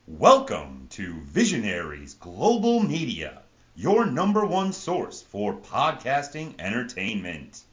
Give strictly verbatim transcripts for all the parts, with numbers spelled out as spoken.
Welcome to Visionaries Global Media, your number one source for podcasting entertainment.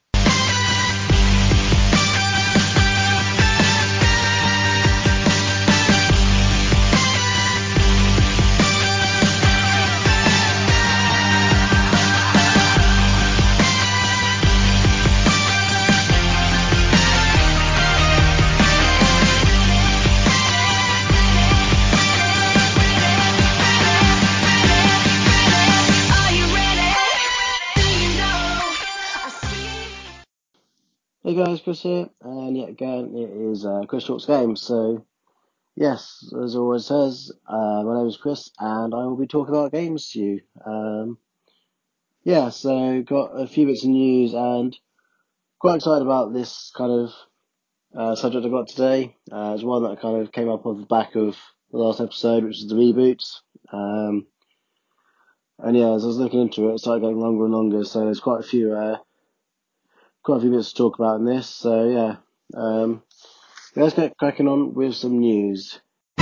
Hey guys, Chris here, and yet again it is uh, Chris Talks Games. So yes, as always says, uh, my name is Chris, and I will be talking about games to you. Um, yeah, so got a few bits of news, and quite excited about this kind of uh, subject I got today. Uh, it's one that kind of came up off the back of the last episode, which is the reboots. Um, and yeah, as I was looking into it, it started getting longer and longer. So there's quite a few, uh, quite a few bits to talk about in this. So yeah. Um, Let's get cracking on with some news.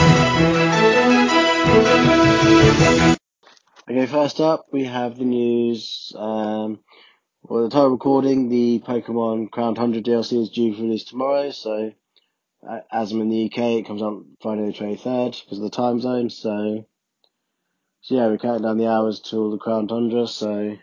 Okay, first up, we have the news. Um, well, the time of recording, the Pokemon Crown one hundred D L C is due for release tomorrow, so uh, as I'm in the U K, it comes out Friday the twenty-third because of the time zone, so, so yeah, we're counting down the hours till the Crown Tundra, so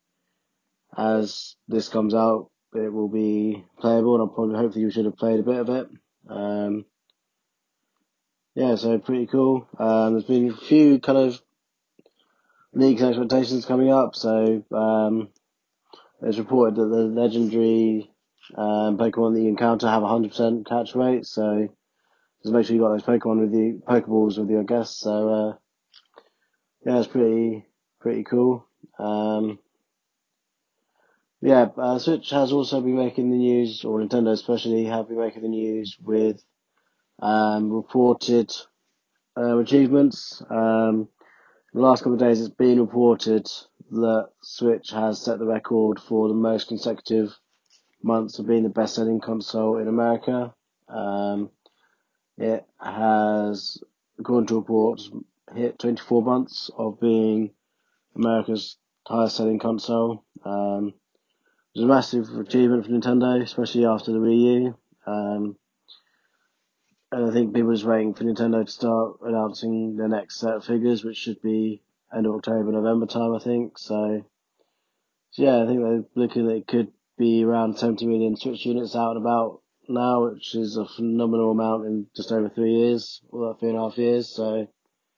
as this comes out, it will be playable, and I'll probably, hopefully you should have played a bit of it. Um, yeah, so pretty cool. Um, there's been a few kind of leagues expectations coming up, so um, it's reported that the legendary um, Pokemon that you encounter have a one hundred percent catch rate, so just make sure you got those Pokemon with you, Pokeballs with you, I guess. So uh, yeah, it's pretty pretty cool. Um, yeah, uh, Switch has also been making the news, or Nintendo especially, have been making the news with um, reported uh, achievements. Um, the last couple of days, it's been reported that Switch has set the record for the most consecutive months of being the best-selling console in America. Um, it has, according to reports, hit twenty-four months of being America's highest-selling console. Um, it was a massive achievement for Nintendo, especially after the Wii U. Um, and I think people are just waiting for Nintendo to start announcing their next set of figures, which should be end of October, November time, I think. So, so yeah, I think they're looking at it could be around seventy million Switch units out and about now, which is a phenomenal amount in just over three years, well, three and a half years. So,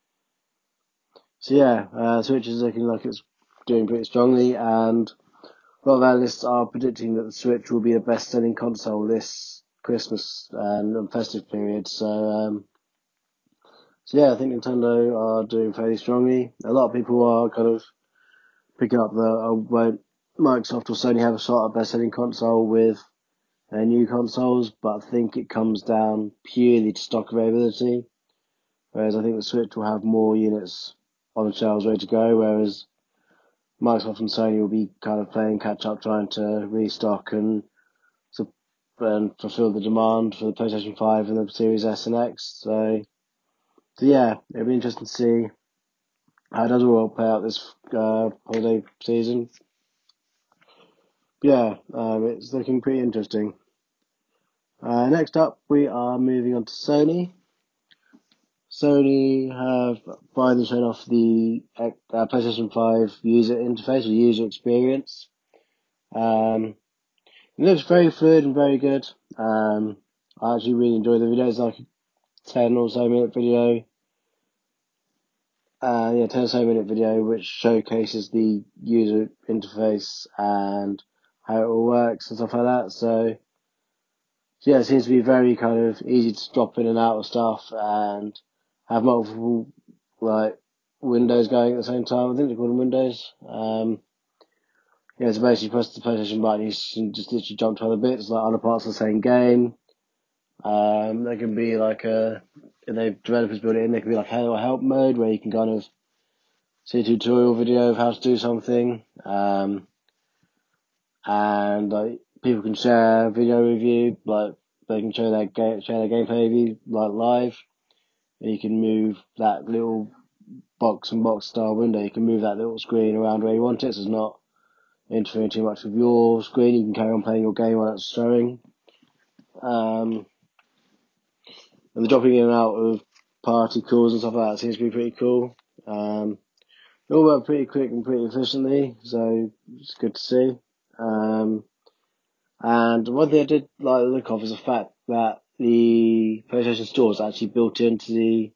so yeah, uh, Switch is looking like it's doing pretty strongly, and a lot of analysts are predicting that the Switch will be a best-selling console this Christmas and festive period. So, um, so yeah, I think Nintendo are doing fairly strongly. A lot of people are kind of picking up the, uh, won't Microsoft or Sony have a shot at best-selling console with their new consoles, but I think it comes down purely to stock availability. Whereas I think the Switch will have more units on the shelves ready to go, whereas Microsoft and Sony will be kind of playing catch up, trying to restock and, and fulfill the demand for the PlayStation five and the Series S and X. So, so yeah, it'll be interesting to see how it does all play out this uh, holiday season. Yeah, um, it's looking pretty interesting. Uh, next up, we are moving on to Sony. Sony have finally shown off the uh, PlayStation five user interface or user experience. Um, it looks very fluid and very good. Um, I actually really enjoy the video. It's like a ten or so minute video. Uh, yeah, ten or so minute video which showcases the user interface and how it all works and stuff like that. So, so yeah, it seems to be very kind of easy to drop in and out of stuff and have multiple like windows going at the same time. I think they call them windows. Um, yeah, so basically press the PlayStation button, you can just literally jump to other bits, like other parts of the same game. Um, there can be like a, if they developers build it in, there can be like a help mode where you can kind of see a tutorial video of how to do something. Um, and like people can share video with you, like they can show their game, share their gameplay with you, like live. And you can move that little box and box style window. You can move that little screen around where you want it, so it's not interfering too much with your screen. You can carry on playing your game while it's showing. Um, and the dropping in and out of party calls and stuff like that seems to be pretty cool. Um, they all work pretty quick and pretty efficiently, so it's good to see. Um, and one thing I did like the look of is the fact that the PlayStation Store is actually built into the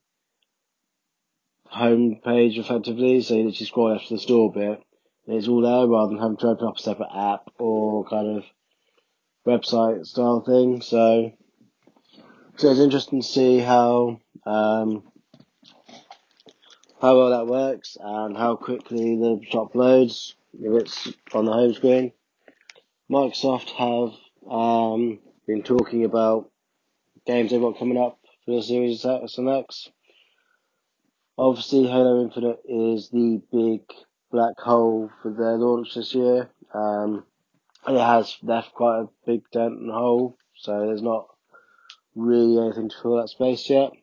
home page effectively, so you literally scroll after the store bit, and it's all there rather than having to open up a separate app or kind of website style thing. So, so it's interesting to see how um, how well that works and how quickly the shop loads if it's on the home screen. Microsoft have um, been talking about games they've got coming up for the Series X and X. Obviously, Halo Infinite is the big black hole for their launch this year. Um, and it has left quite a big dent and hole, so there's not really anything to fill that space yet.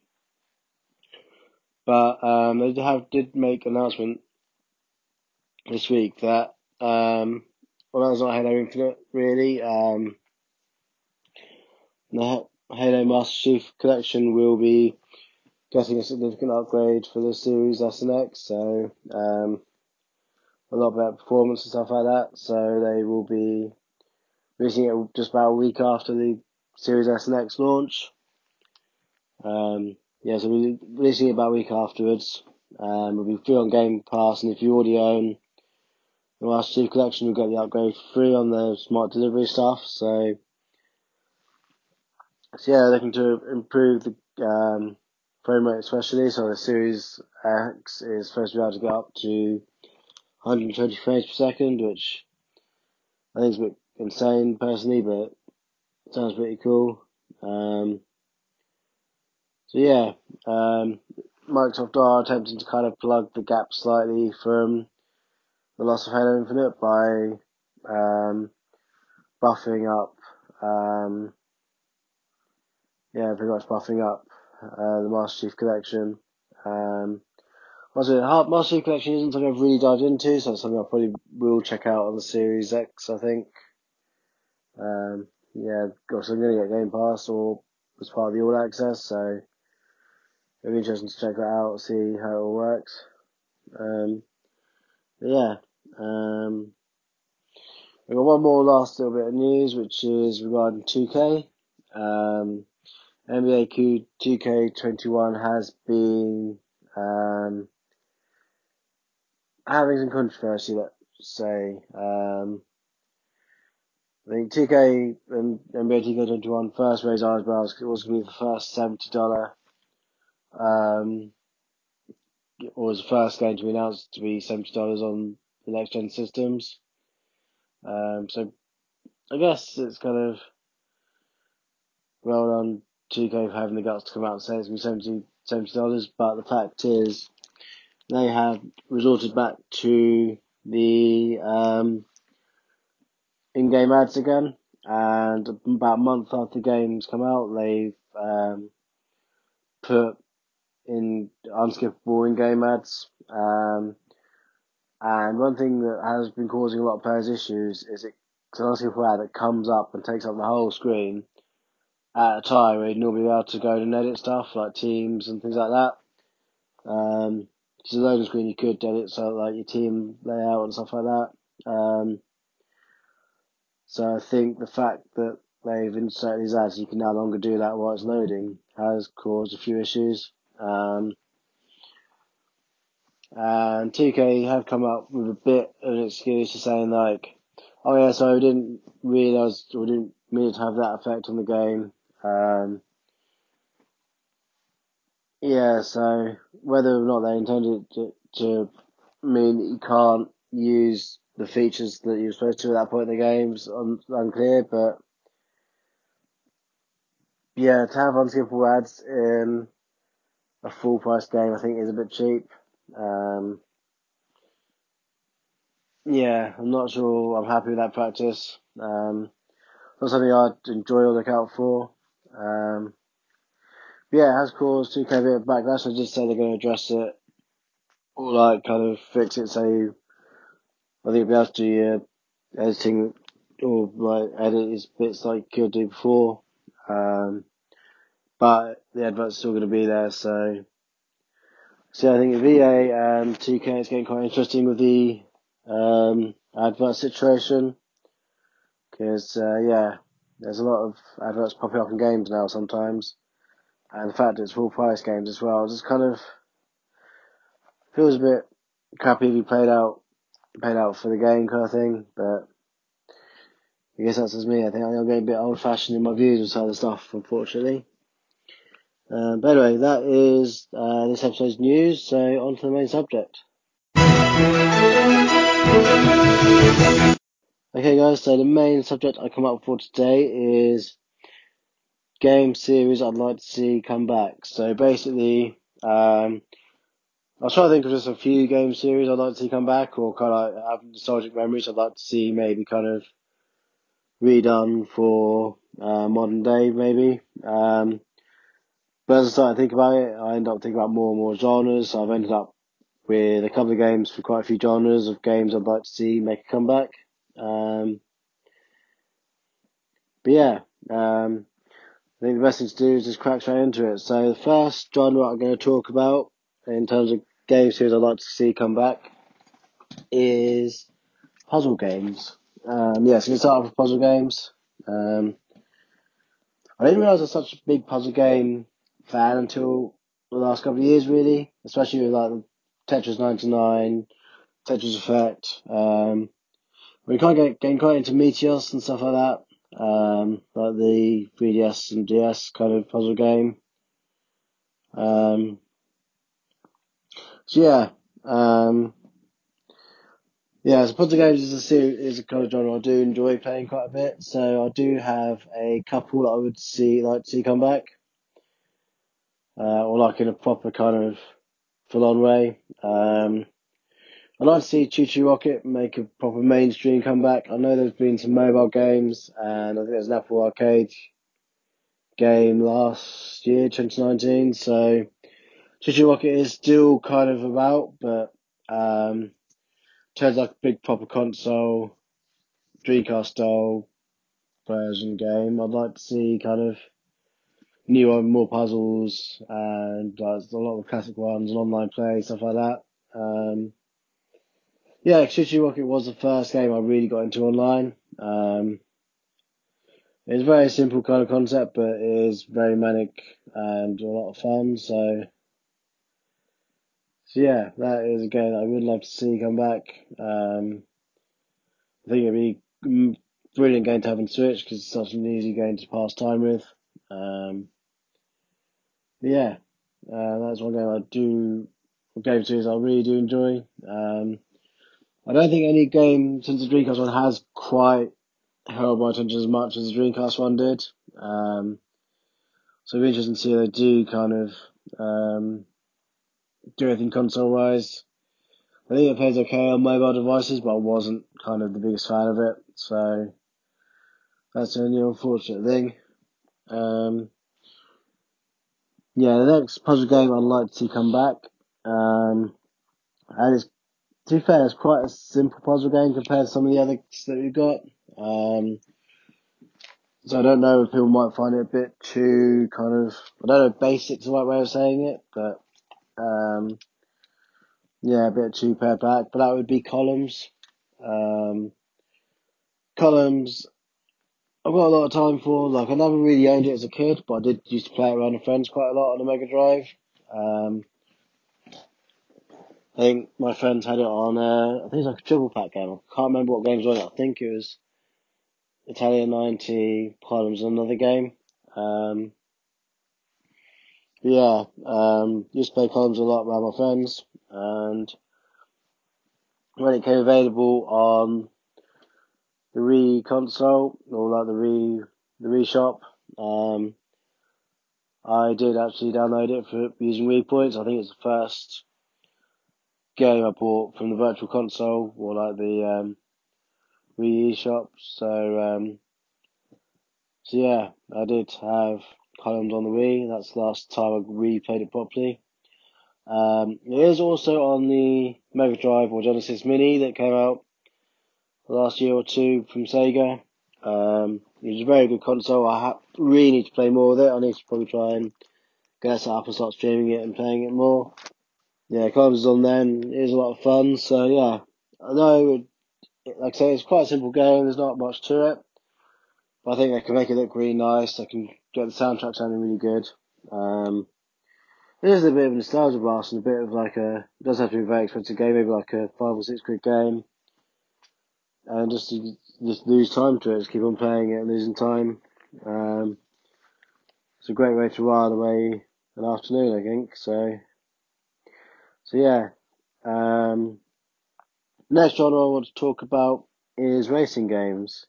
But um, they have did make an announcement this week that um, well, that's not Halo Infinite really. Um, the Halo Master Chief Collection will be getting a significant upgrade for the Series S and X, so um, a lot better performance and stuff like that. So they will be releasing it just about a week after the Series S and X launch. Um, yeah, so we're releasing it about a week afterwards. Um, it'll be free on Game Pass, and if you already own the Master Chief Collection, you'll get the upgrade for free on the smart delivery stuff. So, so yeah, looking to improve the um, frame rate especially. So the Series X is supposed to be able to get up to one hundred twenty frames per second, which I think is a bit insane personally, but it sounds pretty cool. Um, so yeah, um, Microsoft are attempting to kind of plug the gap slightly from the loss of Halo Infinite by um, buffing up, um, yeah, pretty much buffing up uh, the Master Chief Collection. Um, also, Master Chief Collection isn't something I've really dived into, so it's something I probably will check out on the Series X, I think. Um, yeah, gosh, I'm going to get Game Pass or as part of the All Access, so it'll be interesting to check that out, see how it all works. Um, but yeah, um, I've got one more last little bit of news, which is regarding two K. Um, N B A two K twenty-one has been um, having some controversy, let's say. Um, I think two K and N B A two K twenty-one first raised eyebrows because it was going to be the first seventy dollars, um, or was the first game to be announced to be seventy dollars on the next gen systems. Um, so I guess it's kind of well done two K for having the guts to come out and say it's going to be seventy dollars, but the fact is they have resorted back to the um, in-game ads again, and about a month after the games come out, they've um, put in unskippable in-game ads. Um, and one thing that has been causing a lot of players issues is it, it's an unskippable ad that comes up and takes up the whole screen at a time where you'd normally be able to go and edit stuff like teams and things like that. Um, because the loading screen you could edit so like your team layout and stuff like that. Um, so I think the fact that they've inserted these ads, you can no longer do that while it's loading, has caused a few issues. Um, and two K have come up with a bit of an excuse to saying like, oh yeah, so we didn't realise, we didn't mean it to have that effect on the game. Um, yeah, so whether or not they intended it to, to mean that you can't use the features that you're supposed to at that point in the game is un- unclear, but yeah, to have unskippable ads in a full price game I think is a bit cheap. Um, yeah, I'm not sure I'm happy with that practice. Um, not something I'd enjoy or look out for. Um, yeah, it has caused two K a bit of backlash. I did say they're going to address it, or like kind of fix it. So I think you'll be able to do your editing or like edit his bits like you could do before. Um, but the advert's still going to be there. So, so I think V A and two K is getting quite interesting with the um, advert situation. Because, uh, yeah, there's a lot of adverts popping up in games now sometimes. And the fact it's full price games as well, just kind of feels a bit crappy if you played out, paid out for the game kind of thing. But I guess that's just me. I think I'm getting a bit old fashioned in my views with some of the stuff, unfortunately. Um, but anyway, that is uh, this episode's news. So on to the main subject. Okay, guys. So the main subject I come up for today is game series I'd like to see come back. So basically, um, I was trying to think of just a few game series I'd like to see come back, or kind of like have nostalgic memories I'd like to see maybe kind of redone for uh, modern day, maybe. Um, but as I started to think about it, I ended up thinking about more and more genres. So I've ended up with a couple of games for quite a few genres of games I'd like to see make a comeback. Um, but yeah, um, I think the best thing to do is just crack straight into it. So the first genre I'm going to talk about in terms of game series I'd like to see come back is puzzle games. Um, yeah, so we start off with puzzle games. Um, I didn't realise I was such a big puzzle game fan until the last couple of years, really. Especially with like Tetris ninety-nine, Tetris Effect. Um, we kind of get getting quite into Meteos and stuff like that. Um, like the three D S and D S kind of puzzle game. Um, so yeah, um, yeah, so puzzle games is a series, is a kind of genre I do enjoy playing quite a bit. So I do have a couple that I would see like to see come back, uh, or like in a proper kind of full-on way. Um, I'd like to see Choo Choo Rocket make a proper mainstream comeback. I know there's been some mobile games, and I think there's an Apple Arcade game last year, twenty nineteen. So Choo Choo Rocket is still kind of about, but um, turns like a big proper console, Dreamcast style version game. I'd like to see kind of newer, more puzzles, and like, a lot of classic ones and online play, stuff like that. Um, yeah, Choo Choo Rocket was the first game I really got into online. Um, it's a very simple kind of concept, but it is very manic and a lot of fun. So, so yeah, that is a game that I would love to see come back. Um, I think it'd be mm, brilliant game to have on Switch because it's such an easy game to pass time with. Um, but yeah, uh, that's one game I do, game series I really do enjoy. Um, I don't think any game since the Dreamcast one has quite held my attention as much as the Dreamcast one did. Um, so it'll be interesting to see how they do kind of um, do anything console wise. I think it plays okay on mobile devices, but I wasn't kind of the biggest fan of it. So that's the only unfortunate thing. Um, yeah, the next puzzle game I'd like to see come back. Um, and it's, to be fair, it's quite a simple puzzle game compared to some of the others that we've got. Um, so I don't know if people might find it a bit too kind of, I don't know if basic's the right way of saying it, but um, yeah, a bit too pared back. But that would be Columns. Um, Columns, I've got a lot of time for. Like, I never really owned it as a kid, but I did used to play it around with friends quite a lot on the Mega Drive. Um, I think my friends had it on, uh, I think it's like a triple pack game. I can't remember what games were on it. I think it was Italian ninety, Columns, another game. Um, yeah, um, used to play Columns a lot around my friends, and when it came available on the Wii console, or like the Wii, the Wii shop, um, I did actually download it for using Wii points. I think it's the first game I bought from the Virtual Console, or like the um, Wii shop. So, um, so yeah, I did have Columns on the Wii. That's the last time I replayed it properly. Um, it is also on the Mega Drive or Genesis Mini that came out last year or two from Sega. Um, it was a very good console. I ha- really need to play more with it. I need to probably try and get it set up and start streaming it and playing it more. Yeah, Columns is on then. It is a lot of fun. So yeah, I know, like I say, it's quite a simple game. There's not much to it. But I think they can make it look really nice. They can get the soundtrack sounding really good. Um, it is a bit of a nostalgia blast and a bit of like a, it doesn't have to be a very expensive game, maybe like a five or six quid game. And just to, just lose time to it, just keep on playing it and losing time. Um, it's a great way to ride away an afternoon, I think. So, so yeah. Um, next genre I want to talk about is racing games.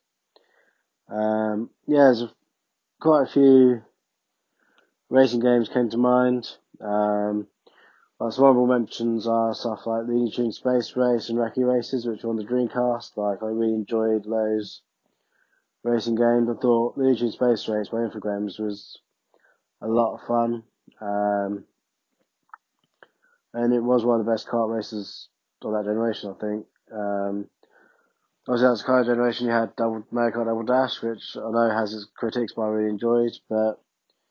Um, yeah, there's a, quite a few racing games came to mind. Um, well, some honorable mentions are stuff like Looney Tunes Space Race and Wrecky Races, which were on the Dreamcast. Like, I really enjoyed those racing games. I thought Looney Tunes Space Race by Infogrames was a lot of fun. Um, and it was one of the best kart races of that generation, I think. Um, obviously, that's the kind of generation you had Double Mario Kart Double Dash, which I know has its critics, but I really enjoyed. But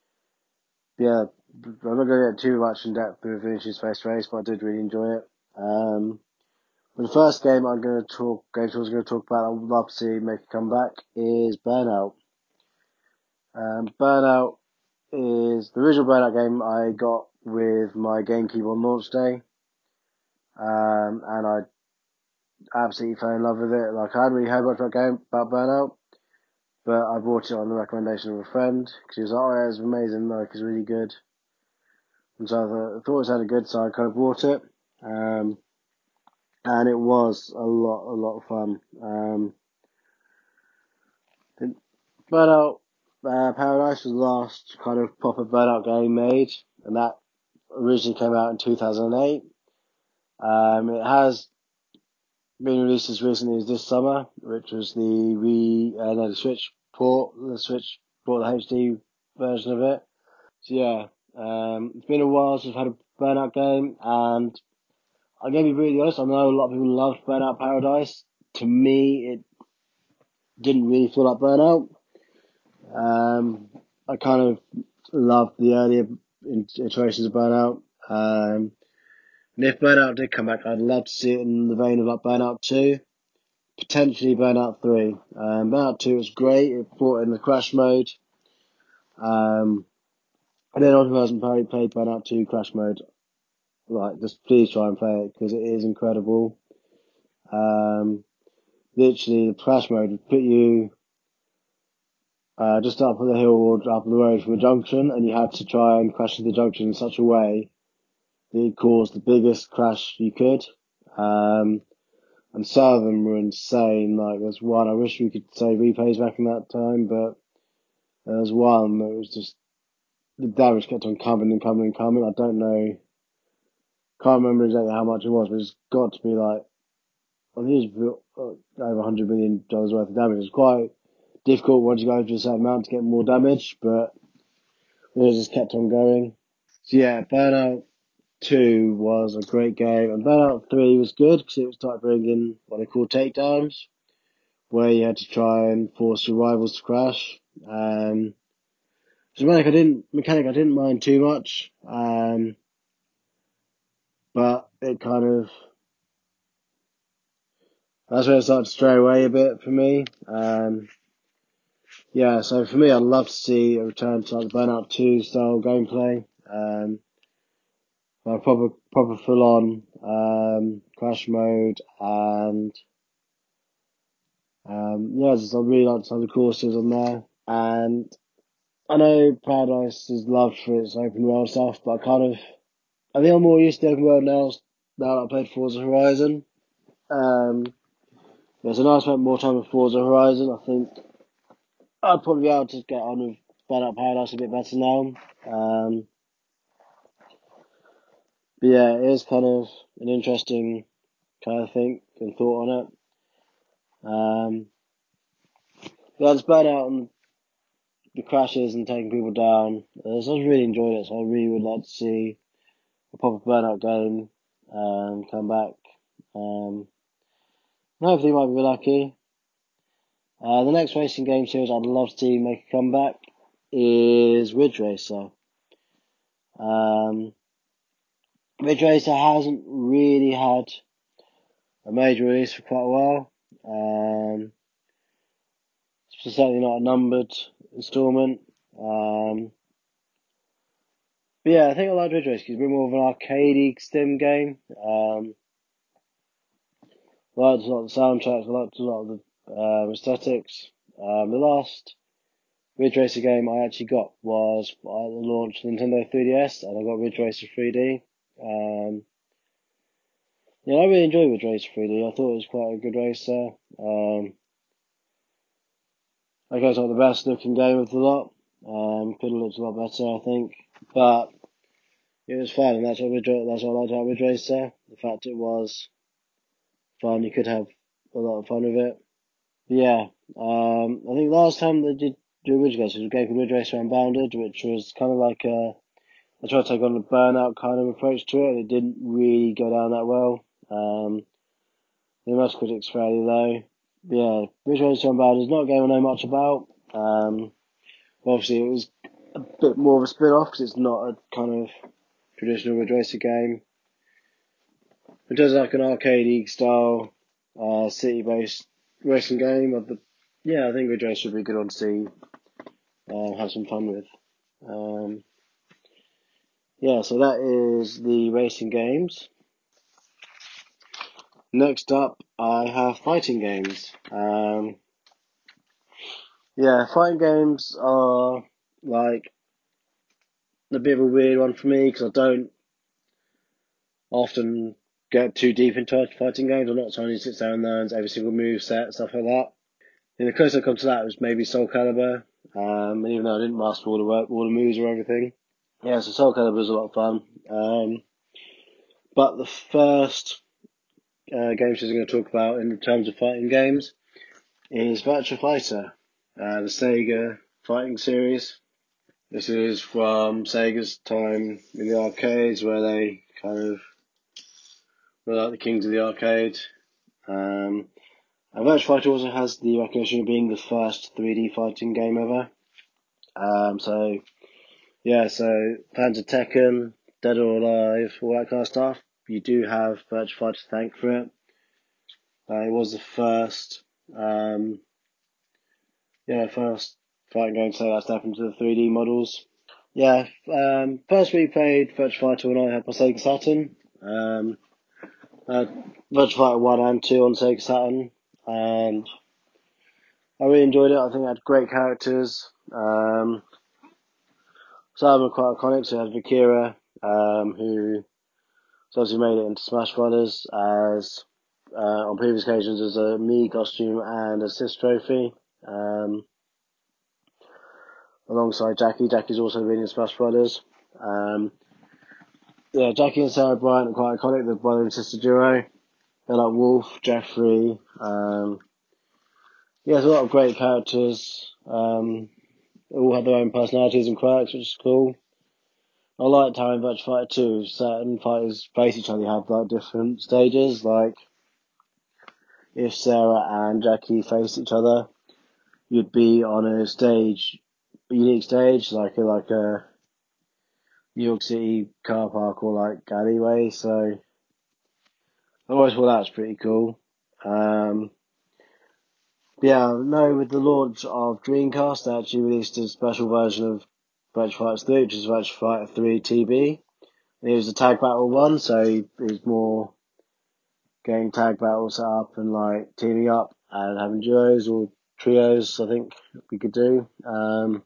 yeah, I'm not going to get too much in depth with Looney Space Race, but I did really enjoy it. Um, but the first game I'm going to talk, game I was going to talk about, I would love to see make a comeback, is Burnout. Um, Burnout is the original Burnout game I got with my GameCube on launch day. Um, and I absolutely fell in love with it. Like, I hadn't really heard much about game about Burnout, but I bought it on the recommendation of a friend, because he was like, oh yeah, it's amazing, like, it's really good. And so I thought, I thought it sounded good, so I kind of bought it. Um, and it was a lot, a lot of fun. Um, Burnout uh, Paradise was the last kind of proper Burnout game made, and that originally came out in two thousand eight. Um, it has been released as recently as this summer, which was the re, uh, no, the Switch port, the Switch brought the H D version of it. So yeah, um, it's been a while since I've had a Burnout game, and I'm going to be really honest, I know a lot of people loved Burnout Paradise. To me, it didn't really feel like Burnout. Um, I kind of loved the earlier iterations of Burnout. Um, and if Burnout did come back, I'd love to see it in the vein of like Burnout two, potentially Burnout three. Um, Burnout two was great. It brought in the crash mode. Um, and then anyone who hasn't played, played Burnout two crash mode, like, just please try and play it because it is incredible. Um, literally, the crash mode would put you uh, just up the hill or up the road from a junction, and you had to try and crash into the junction in such a way that it caused the biggest crash you could. Um, and some of them were insane. Like, there's one, I wish we could say replays back in that time, but there was one that was just, the damage kept on coming and coming and coming. I don't know, can't remember exactly how much it was, but it's got to be like, I think it was over one hundred million dollars worth of damage. It's quite difficult once you go to a certain amount to get more damage, but it just kept on going. So yeah, Burnout two was a great game, and Burnout three was good because it started bringing what they call takedowns, where you had to try and force your rivals to crash. Um, so mechanic I didn't mechanic I didn't mind too much, um, but it kind of, that's where it started to stray away a bit for me. Um, yeah, so for me, I'd love to see a return to like the Burnout two style gameplay. Um, like proper proper full on um, crash mode, and um, yeah, just I really like some of the courses on there. And I know Paradise is loved for its open world stuff, but I kind of, I think I'm more used to open world now, now that I played Forza Horizon. Um, yeah, so now I spent more time with Forza Horizon. I think I'd probably be able to get on with Burnout Paradise a bit better now. Um, but yeah, it is kind of an interesting kind of thing and thought on it. Um, yeah, it's Burnout and the crashes and taking people down. Uh, so I really enjoyed it. So I really would like to see a proper Burnout game um, come back. Um, hopefully, might be lucky. Uh, the next racing game series I'd love to see make a comeback is Ridge Racer. Um, Ridge Racer hasn't really had a major release for quite a while. Um, it's certainly not a numbered installment. Um, but yeah, I think I like Ridge Racer because it's a bit more of an arcadey stim game. Um, I liked a lot of the soundtracks, I liked a lot of the uh, aesthetics. Um, the last Ridge Racer game I actually got was at the launch of Nintendo three D S, and I got Ridge Racer three D. Um, yeah, I really enjoyed Ridge Racer three D. I thought it was quite a good racer. Um, I guess not the best looking game of the lot. Um, could have looked a lot better, I think. But it was fun, and that's what Ridge, that's what I liked about Ridge Racer. The fact it was fun, you could have a lot of fun with it. But yeah, um, I think last time they did do Ridge Racer was a game called Ridge Racer Unbounded, which was kind of like a I tried to take on a Burnout kind of approach to it, and it didn't really go down that well. Um, the most critics fairly low. But yeah, Ridge Racer Unbounded is not a game I know much about. Um, obviously, it was a bit more of a spin-off because it's not a kind of traditional Ridge Racer game. It does like an arcade style, uh, city-based racing game. But yeah, I think Ridge Racer would be a good one to see, uh, have some fun with. Um, yeah, so that is the racing games. Next up, I have fighting games. Um, yeah, fighting games are like a bit of a weird one for me because I don't often get too deep into fighting games. I'm not someone who sits down and learns every single move set, stuff like that. And the closest I come to that was maybe Soul Calibur. Um, even though I didn't master all the work, all the moves or everything. Yeah, so Soul Calibur was a lot of fun. Um, but the first uh, game she's going to talk about in terms of fighting games is Virtua Fighter, uh, the Sega fighting series. This is from Sega's time in the arcades where they kind of were like the kings of the arcade. Um, and Virtua Fighter also has the recognition of being the first three D fighting game ever. Um, so, yeah, so fans of Tekken, Dead or Alive, all that kind of stuff, you do have Virtua Fighter to thank for it. Uh, it was the first, um, yeah, first fighting game to take that step into the three D models. Yeah, um, first we played Virtua Fighter when I had my Sega Saturn. Um, uh, Virtua Fighter one and two on Sega Saturn, and I really enjoyed it. I think it had great characters. Um, some of them were quite iconic. So you had Vikira, um, who obviously made it into Smash Brothers as uh, on previous occasions as a Mii costume and assist trophy. Um, alongside Jackie. Jackie's also been in Smash Brothers. Um, yeah, Jackie and Sarah Bryant are quite iconic. They're brother and sister duo. They're like Wolf, Jeffrey. Um, yeah, there's a lot of great characters. Um, they all have their own personalities and quirks, which is cool. I liked how in Virtua Fighter two, certain fighters face each other, have like different stages. Like if Sarah and Jackie face each other, you'd be on a stage, a unique stage, like a like a New York City car park or like alleyway. So I always thought that was pretty cool. Um, yeah, no, with the launch of Dreamcast, they actually released a special version of Virtua Fighter three, which is Virtua Fighter three T B. And it was a tag battle one, so it was more getting tag battles set up and like teaming up and having duos or trios, I think we could do. Um,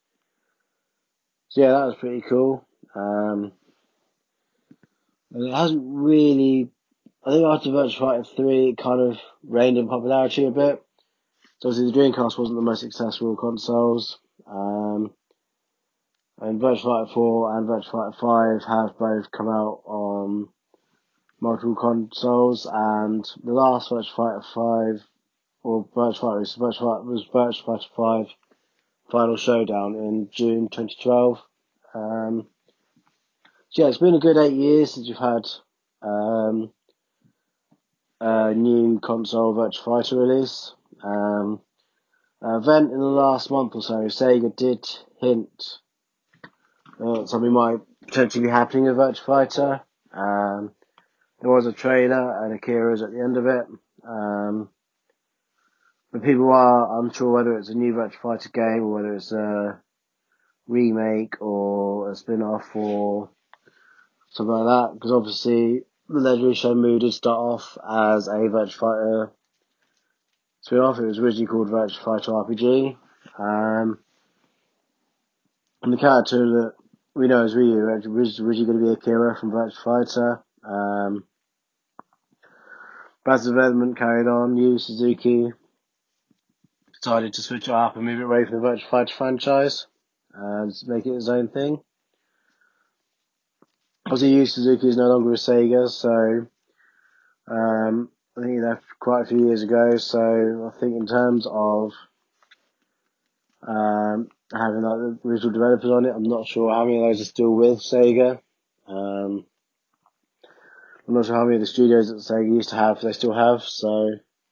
so yeah, that was pretty cool. Um, and it hasn't really, I think after Virtua Fighter three, it kind of reigned in popularity a bit. So obviously the Dreamcast wasn't the most successful consoles. Um, and Virtua Fighter four and Virtua Fighter five have both come out on multiple consoles, and the last Virtua Fighter five, or Virtua Fighter was Virtua Fighter, was Virtua Fighter five final showdown in June twenty twelve. Um, so yeah, it's been a good eight years since you've had um, a new console Virtua Fighter release. Um, an event in the last month or so, Sega did hint that something might potentially be happening with Virtua Fighter. Um, there was a trailer and Akira's at the end of it. Um, but people are unsure whether it's a new Virtua Fighter game or whether it's a remake or a spin-off or something like that, because obviously the Legendary Shenmue did start off as a Virtua Fighter spin-off. It was originally called Virtua Fighter R P G, um, and the character that we know as Ryu was originally going to be Akira from Virtua Fighter. Um, but as the development carried on, Yu Suzuki decided to switch it up and move it away from the Virtua Fighter franchise and make it his own thing. Obviously, Yu Suzuki is no longer with Sega, so um, I think he left quite a few years ago. So I think in terms of um, having like the original developers on it, I'm not sure how many of those are still with Sega. Um, I'm not sure how many of the studios that Sega used to have they still have. So,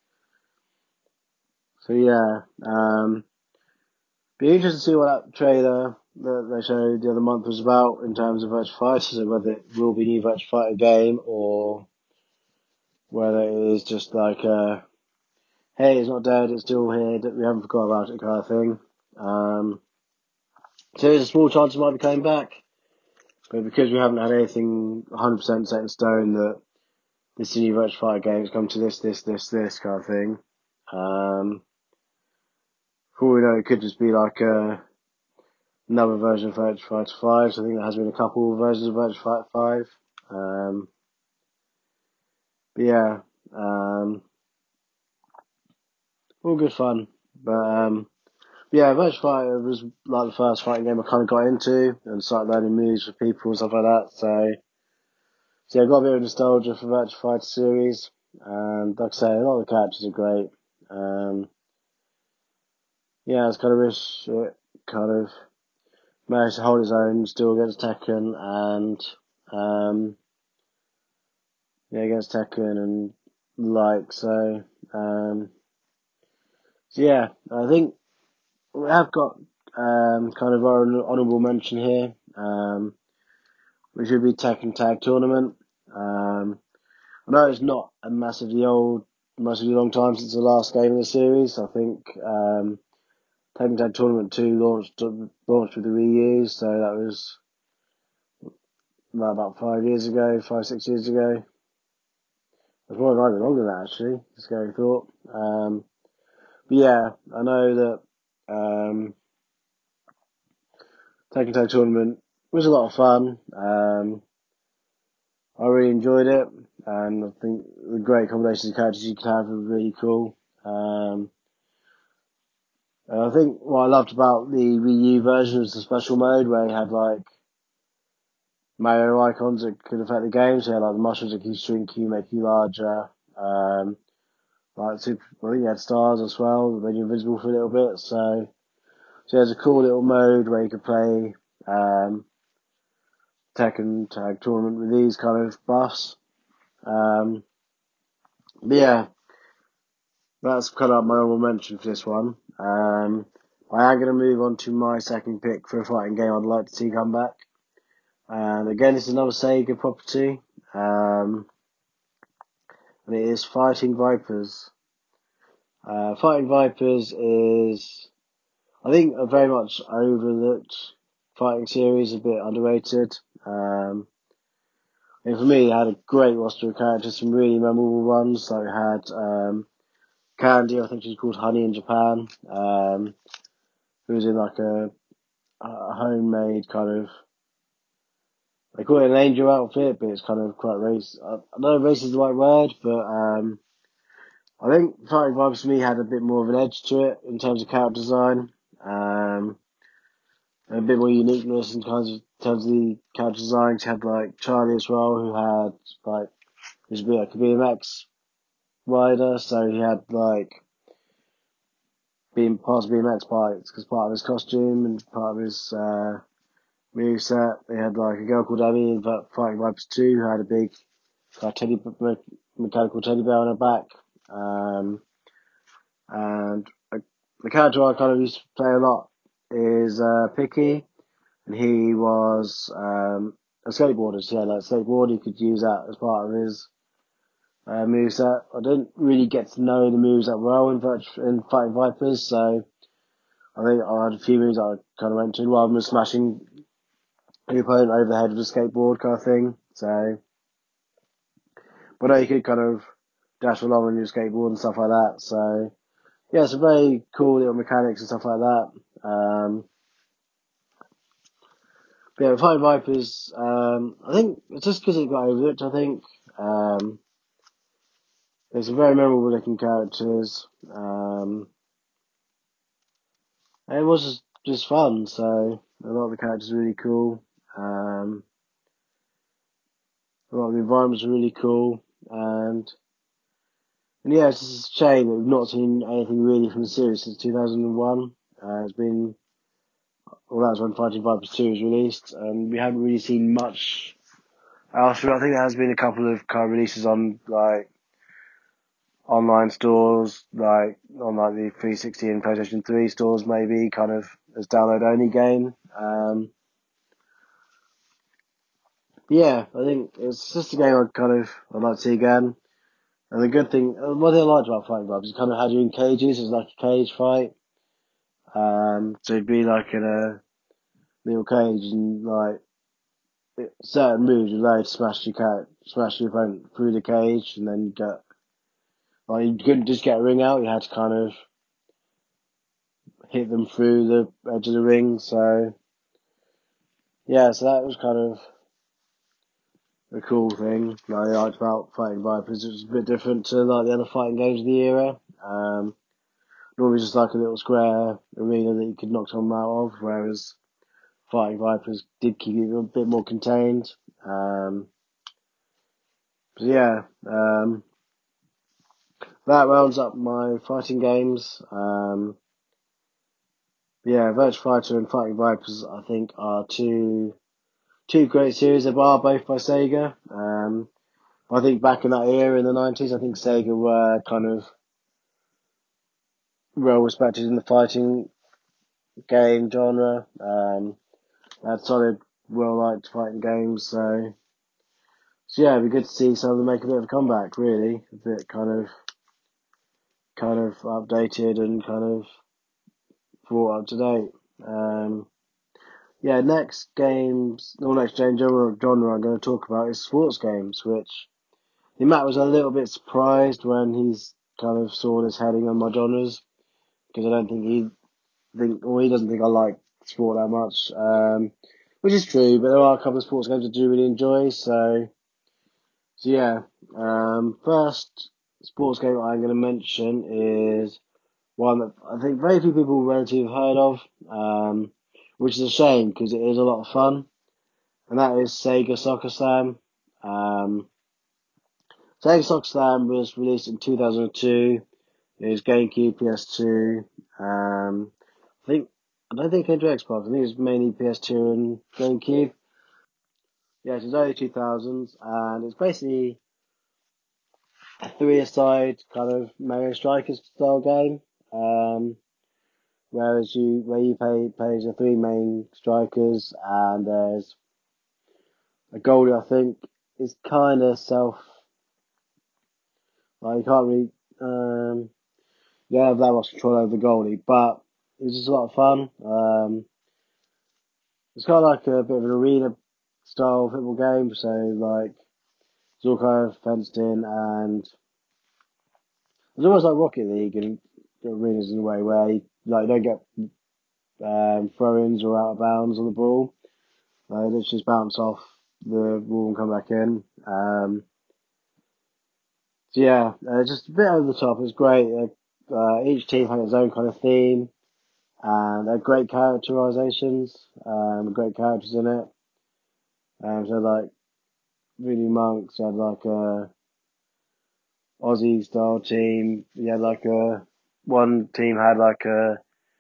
so yeah, um, be interested to see what that trailer that they showed the other month was about in terms of Virtua Fighter, so whether it will be a new Virtua Fighter game or whether it is just like a, hey, it's not dead, it's still here, we haven't forgot about it kind of thing. Um, so there's a small chance it might be coming back, but because we haven't had anything one hundred percent set in stone that this new Virtua Fighter game has come to this, this, this, this kind of thing, um, for all we know, it could just be like a, another version of Virtua Fighter five. So I think there has been a couple of versions of Virtua Fighter five. Um, but yeah, um, all good fun. But um, yeah, Virtua Fighter was like the first fighting game I kind of got into and started learning moves for people and stuff like that. So, so yeah, I got a bit of nostalgia for Virtua Fighter series. And like I say, a lot of the characters are great. Um, yeah, I just kind of wish it kind of managed to hold its own still against Tekken and um, yeah, against Tekken and like so. Um, so yeah, I think we have got um, kind of our honourable mention here, um, which would be Tekken Tag Tournament. Um, I know it's not a massively old, massively long time since the last game in the series. I think um, Tekken Tag Tournament two launched launched with the Wii U, so that was about five years ago, five six years ago. It's more than even longer than that, actually. Scary thought. Um, but yeah, I know that um, Tekken Tag Tournament was a lot of fun. Um, I really enjoyed it, and I think the great combinations of characters you could have were really cool. Um, and I think what I loved about the Wii U version was the special mode where you had like Mario icons that could affect the game. So you had like the mushrooms that could shrink you, make you larger. Um, like super, well, you had stars as well, that made you invisible for a little bit. So, so there's a cool little mode where you could play um, Tekken Tag Tournament with these kind of buffs. Um, but yeah, that's kind of my honorable mention for this one. Um, I am going to move on to my second pick for a fighting game I'd like to see come back. And again, this is another Sega property. Um, and it is Fighting Vipers. Uh, Fighting Vipers is, I think, a very much overlooked fighting series, a bit underrated. Um, and for me, it had a great roster of characters, some really memorable ones. So it had um, Candy, I think she's called Honey in Japan, um, who was in like a, a homemade kind of, they call it an angel outfit, but it's kind of quite race. I don't know if race is the right word, but um, I think Fighting Vipers for me had a bit more of an edge to it in terms of character design. Um, and a bit more uniqueness in terms of, terms of the character designs. You had like Charlie as well, who had like, he was a bit like a B M X rider, so he had like being parts of B M X bikes because part of his costume and part of his uh, moveset. They had like a girl called Abby in Fighting Vipers two who had a big like, teddy me- mechanical teddy bear on her back. Um, and uh, the character I kind of used to play a lot is uh, Picky, and he was um, a skateboarder. So yeah, like skateboard, he could use that as part of his uh, moveset. I didn't really get to know the moves that well in, Virtu- in Fighting Vipers, so I think I had a few moves that I kind of went to rather than smashing the opponent over the head with a skateboard kind of thing. So, but no, you could kind of dash along on your skateboard and stuff like that. So, yeah, it's a very cool little mechanics and stuff like that. Um, but yeah, Fighting Vipers, um, I think it's just because it got overlooked, I think. Um, there's some very memorable looking characters. Um, and it was just, just fun, so a lot of the characters are really cool. Um, a lot of the environments are really cool, and And yeah, it's just a shame that we've not seen anything really from the series since two thousand one. Uh, it's been, well, that was when Fighting Vipers two was released, and we haven't really seen much else. I think there has been a couple of kind of releases on, like, online stores, like, on, like, the three sixty and PlayStation three stores, maybe, kind of, as download-only game. Um, yeah, I think it's just a game I'd kind of, I'd like to see again. And the good thing, one thing I liked about Fighting Vipers is kind of had you in cages, it's like a cage fight. Um, so it'd be like in a little cage and like certain moves would allow you to smash your cat, smash your opponent through the cage, and then you get like you couldn't just get a ring out. You had to kind of hit them through the edge of the ring. So yeah, so that was kind of a cool thing. Like, I liked about Fighting Vipers. It was a bit different to like the other fighting games of the era. Um, normally just like a little square arena that you could knock someone out of, whereas Fighting Vipers did keep it a bit more contained. Um, so yeah, um, that rounds up my fighting games. Um, yeah, Virtua Fighter and Fighting Vipers, I think, are two two great series. They are both by Sega. Um, I think back in that era in the nineties, I think Sega were kind of well respected in the fighting game genre. Um, they had solid, well liked fighting games. So, so yeah, it'd be good to see some of them make a bit of a comeback. Really, a bit kind of kind of updated and kind of brought up to date. Um, yeah, next games, or next genre, genre I'm going to talk about is sports games, which I think Matt was a little bit surprised when he's kind of saw this heading on my genres, because I don't think he think, or he doesn't think I like sport that much, um, which is true, but there are a couple of sports games I do really enjoy, so, so yeah, um, first sports game I'm going to mention is one that I think very few people relatively have heard of, um, which is a shame because it is a lot of fun, and that is Sega Soccer Slam. Um, Sega Soccer Slam was released in two thousand two. It was GameCube, P S two. Um, I think I don't think it came to Xbox. I think it was mainly P S two and GameCube. Yeah, it was early two thousands, and it's basically a three-a-side kind of Mario Strikers style game. Um, Whereas you, where you play, plays the three main strikers, and there's a goalie, I think, is kind of self, like, you can't really, um, you don't have that much control over the goalie, but it's just a lot of fun. Um, it's kind of like a bit of an arena style football game, so, like, it's all kind of fenced in, and it's almost like Rocket League and arenas in a way, where you, like, you don't get, um, throw-ins or out of bounds on the ball. Like, let's just bounce off the wall and come back in. Um, so yeah, uh, just a bit over the top. It's great. Uh, uh, each team had its own kind of theme, and they had great characterizations, um, great characters in it. Um, so like Really Monks had like a Aussie style team. You had like a one team had like a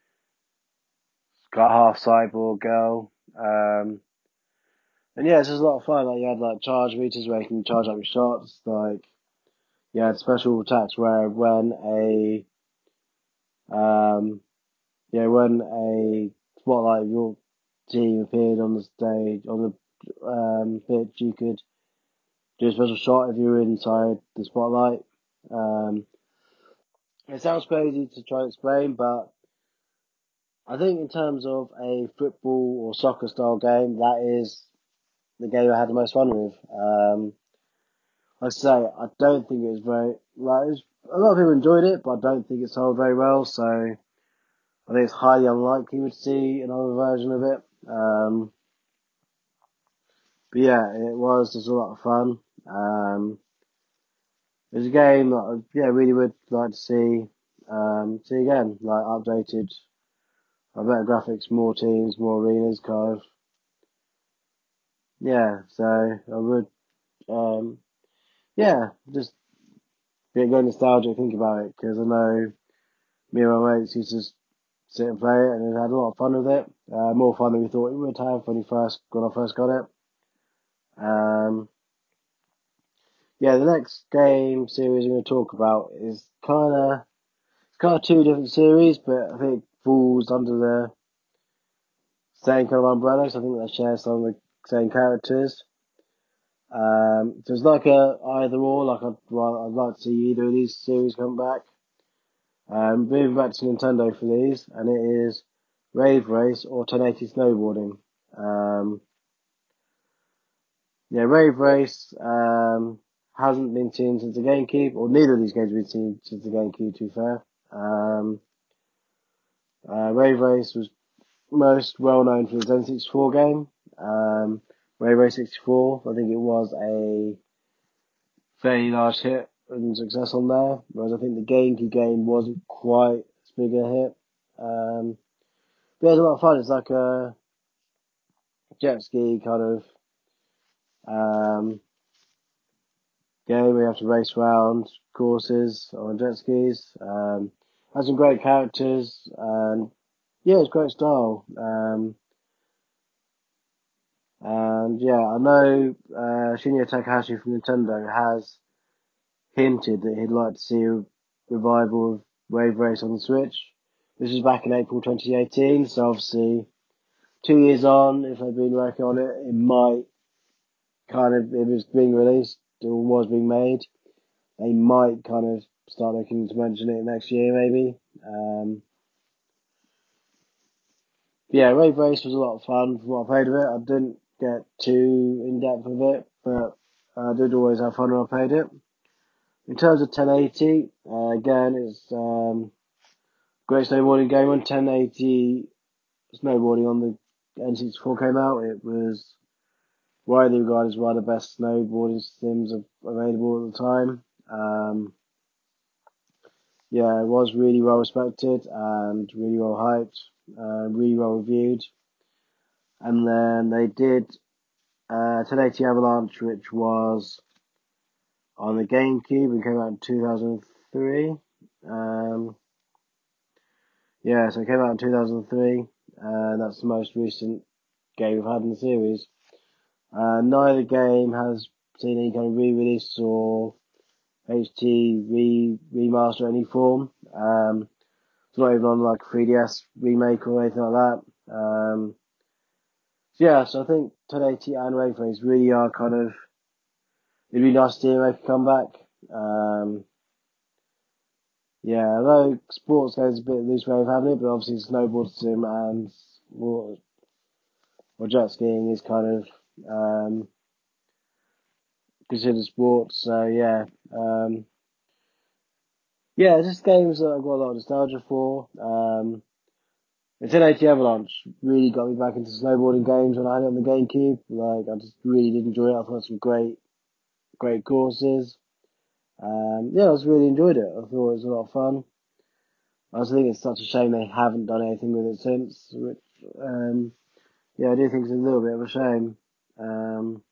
got half cyborg girl. Um, and yeah, it's just a lot of fun. Like you had like charge meters where you can charge up your shots. Like you had special attacks where when a um, yeah, when a spotlight of your team appeared on the stage on the um, pitch, you could do a special shot if you were inside the spotlight. Um, it sounds crazy to try and explain, but I think in terms of a football or soccer style game, that is the game I had the most fun with. Um, like I say, I don't think it was very like it was, a lot of people enjoyed it, but I don't think it sold very well. So I think it's highly unlikely we'd see another version of it. Um, but yeah, it was just a lot of fun. Um, it was a game that I, yeah really would like to see um, see again, like updated, uh, better graphics, more teams, more arenas, kind of. Yeah, so I would um, yeah just get go nostalgic, think about it because I know me and my mates used to sit and play it, and we had a lot of fun with it. Uh, more fun than we thought we would have when we first when I first got it. Um, yeah, the next game series I'm going to talk about is kind of it's kind of two different series, but I think it falls under the same kind of umbrella. So I think they share some of the same characters. Um, so it's like a either or. Like I'd, well, I'd like to see either of these series come back. Um, moving back to Nintendo for these, and it is Rave Race or ten eighty Snowboarding. Um, yeah, Rave Race um, hasn't been seen since the GameCube, or neither of these games have been seen since the GameCube, to be fair. Um, uh, Rave Race was most well known for the N sixty-four game. Um, Rave Race sixty-four, I think it was a fairly large hit and success on there, whereas I think the GameCube game wasn't quite as big a hit. Um, but yeah, it's a lot of fun. It's like a jet ski kind of um, game where you have to race around courses on jet skis. Um, has some great characters and yeah, it's great style. Um, and yeah, I know uh, Shinya Takahashi from Nintendo has hinted that he'd like to see a revival of Wave Race on the Switch. This was back in April twenty eighteen, so obviously two years on, if they've been working on it, it might kind of, if it's being released or was being made, they might kind of start looking to mention it next year, maybe. Um, yeah, Rave Race was a lot of fun from what I played of it. I didn't get too in depth with it, but I did always have fun when I played it. In terms of ten eighty, uh, again, it's um, great snowboarding game. When ten eighty snowboarding on the N sixty-four came out, it was widely regarded as one of the best snowboarding sims available at the time. Um, yeah, it was really well respected and really well hyped, uh, really well reviewed. And then they did uh, ten eighty Avalanche, which was on the GameCube and came out in two thousand three. Um, yeah, so it came out in two thousand three, and that's the most recent game we've had in the series. Uh, neither game has seen any kind of re-release or H D re remaster in any form. Um, it's not even on like a three D S remake or anything like that. Um, so yeah, so I think ten eighty and Wave Race really are kind of, it'd be nice to see them make a comeback. Um, yeah, although sports goes a bit loose way of having it, but obviously snowboard sim and or, or jet skiing is kind of um, considered sports. So yeah, um, yeah, just games that I've got a lot of nostalgia for. Um, the ten eighty Avalanche really got me back into snowboarding games when I had it on the GameCube. Like, I just really did enjoy it. I thought some great, great courses. Um, yeah, I just really enjoyed it. I thought it was a lot of fun. I just think it's such a shame they haven't done anything with it since, which, um, yeah, I do think it's a little bit of a shame. Um,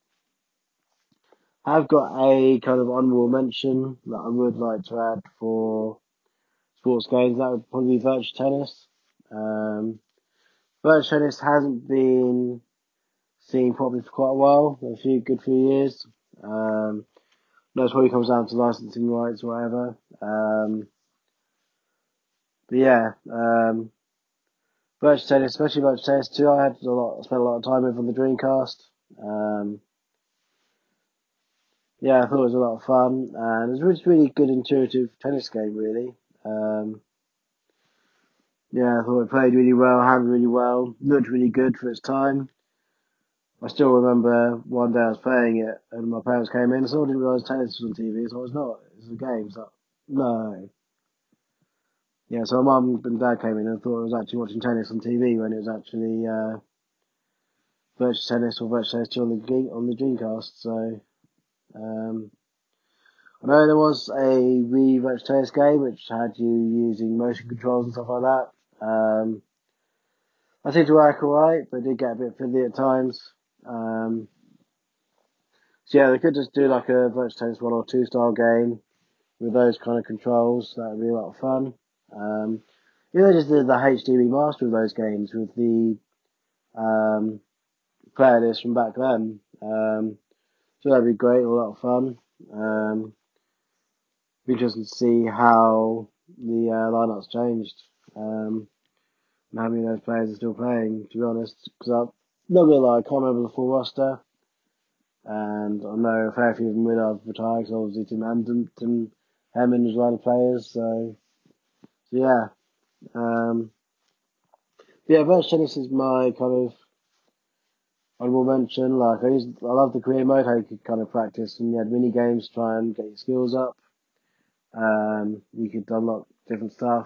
I've got a kind of honourable mention that I would like to add for sports games, that would probably be virtual tennis. Um, virtual tennis hasn't been seen properly for quite a while, a few good few years. Um, that's probably comes down to licensing rights or whatever. Um, but yeah, um, virtual tennis, especially virtual tennis two, I had a lot, spent a lot of time with on the Dreamcast. Um, yeah, I thought it was a lot of fun, and it was just really good, intuitive tennis game, really. Um, yeah, I thought it played really well, handled really well, looked really good for its time. I still remember one day I was playing it, and my parents came in, and so I didn't realise tennis was on T V, so I was not. It was a game, so no. Yeah, so my mum and dad came in and thought I was actually watching tennis on T V when it was actually uh, virtual tennis or virtual tennis two on the on the Dreamcast. So um, I know there was a Wii virtual tennis game which had you using motion controls and stuff like that. Um, I seemed to work alright, but it did get a bit fiddly at times. Um, so yeah, they could just do like a virtual tennis one or two style game with those kind of controls. That would be a lot of fun. Um, yeah, they just did the H D remaster of those games with the um, player list from back then. Um, so that'd be great, a lot of fun. Um, be interesting to see how the uh, lineup's changed. Um, and how many of those players are still playing, to be honest. Because I'm not gonna lie, I can't remember the full roster. And I know a fair few of them would have retired, because obviously Tim Hampton, Tim Hammond was one of the players. So, so yeah. Um, yeah, virtual tennis is my kind of honorable mention. Like I used, I love the career mode, how you could kind of practice and you had mini games to try and get your skills up. Um, you could unlock different stuff.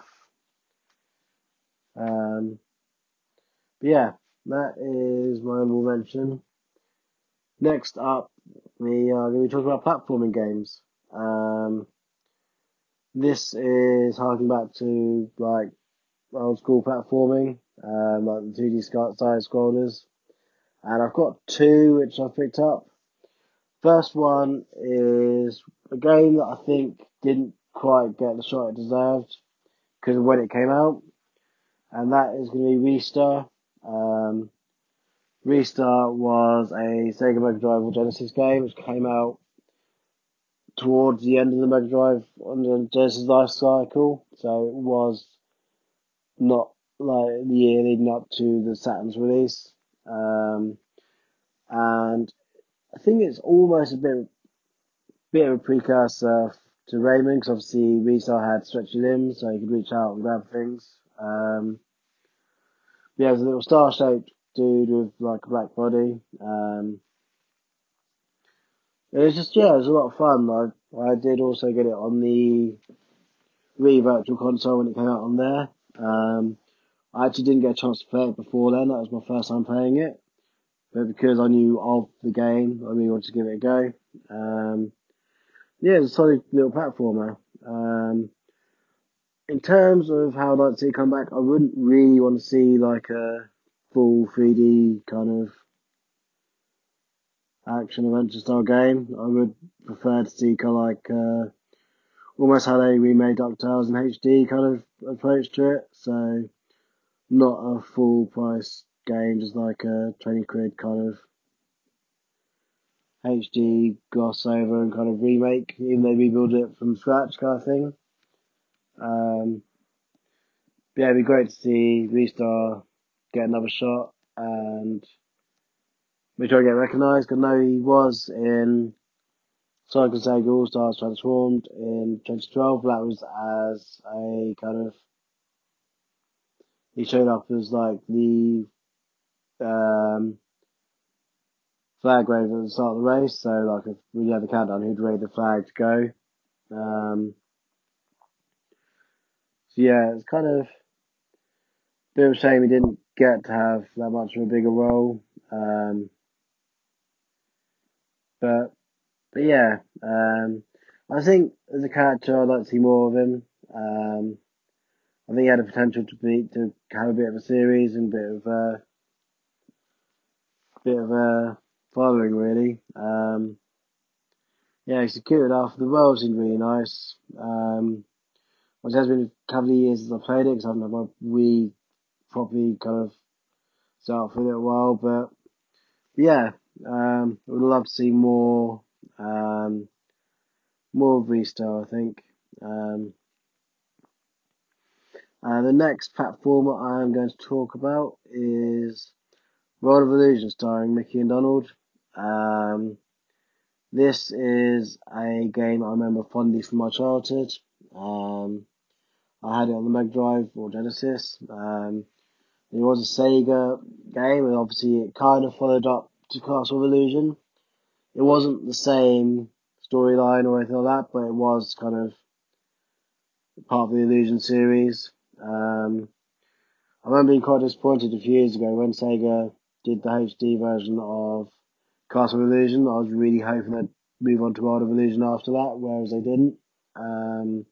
Um, but yeah, that is my honorable mention. Next up, we are going to be talking about platforming games. Um, this is harking back to like old school platforming, um, like the two D side scrollers. And I've got two which I've picked up. First one is a game that I think didn't quite get the shot it deserved because of when it came out, and that is going to be Ristar. Um, Ristar was a Sega Mega Drive or Genesis game which came out towards the end of the Mega Drive on the Genesis life cycle, so it was not like the year leading up to the Saturn's release. Um, and I think it's almost a bit bit of a precursor to Rayman, because obviously Ristar had stretchy limbs, so he could reach out and grab things. Um, yeah, there's a little star-shaped dude with like a black body. Um, it was just, yeah, it was a lot of fun. I, I did also get it on the Wii Virtual Console when it came out on there. Um, I actually didn't get a chance to play it before then. That was my first time playing it. But because I knew of the game, I really wanted to give it a go. Um, yeah, it's a solid little platformer. Um, in terms of how I'd like to see it come back, I wouldn't really want to see like a full three D kind of action adventure style game. I would prefer to see kind of like uh, almost how they remade DuckTales in H D kind of approach to it. So not a full price game, just like a twenty quid kind of H D gloss over and kind of remake, even though we build it from scratch kind of thing. Um, but yeah, it'd be great to see Ristar get another shot and make sure I get recognised. I know he was in Sonic and Sega All Stars Transformed in twenty twelve. That was as a kind of, he showed up as like the um, flag waver at the start of the race. So like if we had the countdown, who'd raise the flag to go. Um, so yeah, it's kind of a bit of a shame he didn't get to have that much of a bigger role. Um, but but yeah, um, I think as a character, I'd like to see more of him. Um, I think he had the potential to be to have a bit of a series and a bit of a bit of a following really. Um, yeah, he secured after the world seemed really nice. Um, it has been a couple of years since I played it because I haven't had my Wii properly kind of set up for a little while. But yeah, um, I would love to see more, um, more of Restart, I think. Um, uh, the next platformer I'm going to talk about is World of Illusion, starring Mickey and Donald. Um, this is a game I remember fondly from my childhood. Um, I had it on the Mega Drive or Genesis. Um, it was a Sega game, and obviously it kind of followed up to Castle of Illusion. It wasn't the same storyline or anything like that, but it was kind of part of the Illusion series. Um, I remember being quite disappointed a few years ago when Sega did the H D version of Castle of Illusion. I was really hoping they'd move on to World of Illusion after that, whereas they didn't. Um,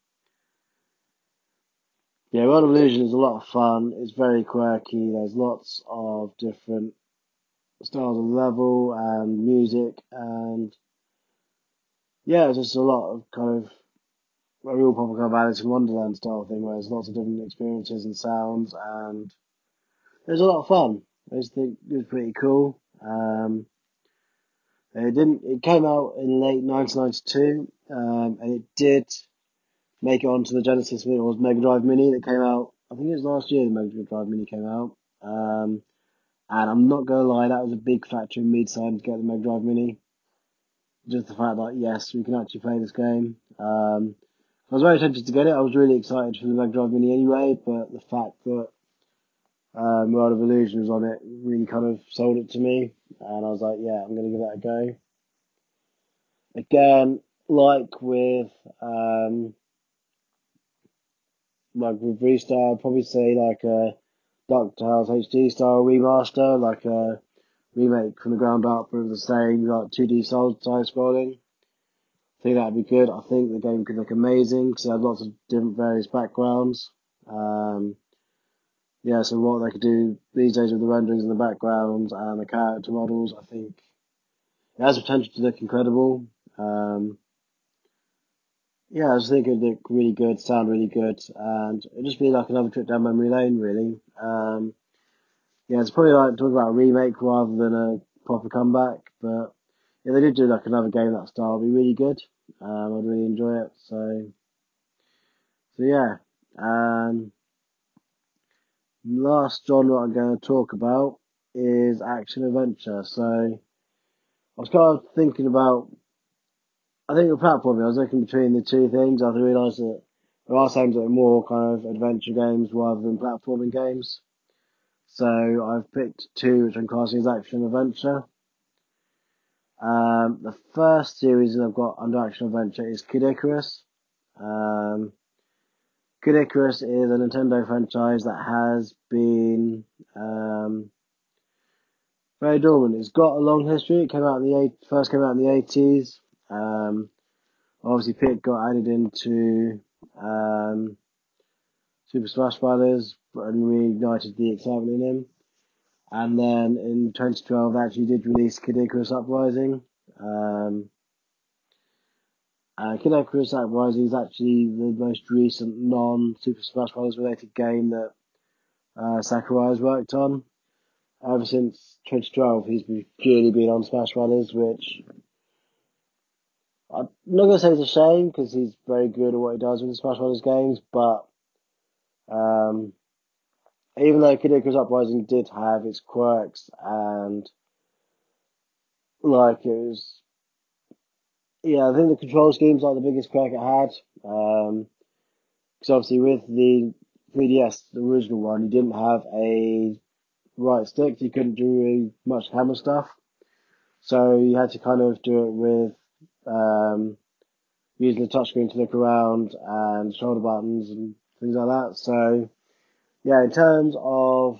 yeah, World of Illusion is a lot of fun. It's very quirky. There's lots of different styles of level and music, and yeah, it's just a lot of kind of a real proper kind of Alice in Wonderland style thing, where there's lots of different experiences and sounds, and it was a lot of fun. I just think it was pretty cool. Um, it didn't. It came out in late nineteen ninety-two, um, and it did make it onto the Genesis. It was Mega Drive Mini that came out. I think it was last year. The Mega Drive Mini came out, um, and I'm not gonna lie, that was a big factor in me deciding to get the Mega Drive Mini. Just the fact that yes, we can actually play this game. Um, I was very tempted to get it. I was really excited for the Mega Drive Mini anyway, but the fact that um, World of Illusion was on it really kind of sold it to me, and I was like, yeah, I'm gonna give that a go. Again, like with um, like with Restart, I'd probably say like a DuckTales H D style remaster, like a remake from the ground up with the same like two D side scrolling. I think that'd be good. I think the game could look amazing because it had lots of different various backgrounds. Um, yeah, so what they could do these days with the renderings in the background and the character models, I think it has potential to look incredible. Um, yeah, I just think it'd look really good, sound really good, and it'd just be like another trip down memory lane, really. Um, yeah, it's probably like talking about a remake rather than a proper comeback, but yeah, they did do like another game of that style, it'd be really good. Um, I'd really enjoy it. So, so yeah. Um, last genre I'm going to talk about is action adventure. So I was kind of thinking about, I think the platform, I was looking between the two things. I realised that there are some that are more kind of adventure games rather than platforming games. So I've picked two which I'm classing as action adventure. Um, the first series that I've got under action adventure is Kid Icarus. Um, Kid Icarus is a Nintendo franchise that has been um, very dormant. It's got a long history. It came out in the eight, first came out in the eighties. Um, obviously, Pit got added into um, Super Smash Brothers and reignited the excitement in him. And then in twenty twelve, they actually did release Kid Icarus Uprising. Um, uh, Kid Icarus Uprising is actually the most recent non-Super Smash Brothers related game that uh, Sakurai has worked on. Ever since twenty twelve, he's been, purely been on Smash Brothers, which I'm not going to say it's a shame because he's very good at what he does with the Smash Brothers games, but um, even though Kid Icarus Uprising did have its quirks and like it was, yeah, I think the control scheme's like the biggest quirk it had. Um, because obviously with the three D S, the original one, you didn't have a right stick, so you couldn't do really much camera stuff. So you had to kind of do it with um, using the touchscreen to look around and shoulder buttons and things like that. So yeah, in terms of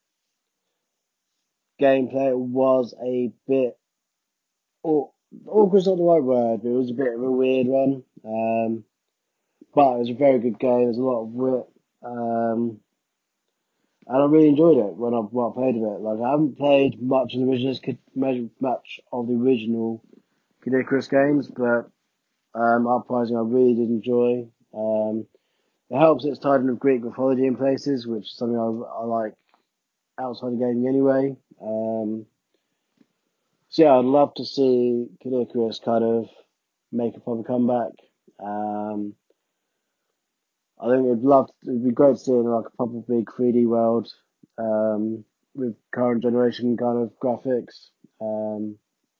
gameplay, it was a bit aw- awkward's not the right word, but it was a bit of a weird one. Um, but it was a very good game. There's a lot of wit, um, and I really enjoyed it when I, when I played a bit. Like I haven't played much of the original, much of the original Kid Icarus games, but um, Uprising I really did enjoy. Um, It helps it's tied in with Greek mythology in places, which is something I, I like outside of gaming anyway. Um, so yeah, I'd love to see Kid Icarus kind of make a proper comeback. Um, I think it'd love it'd be great to see it in like a proper big three D world um, with current generation kind of graphics. Um,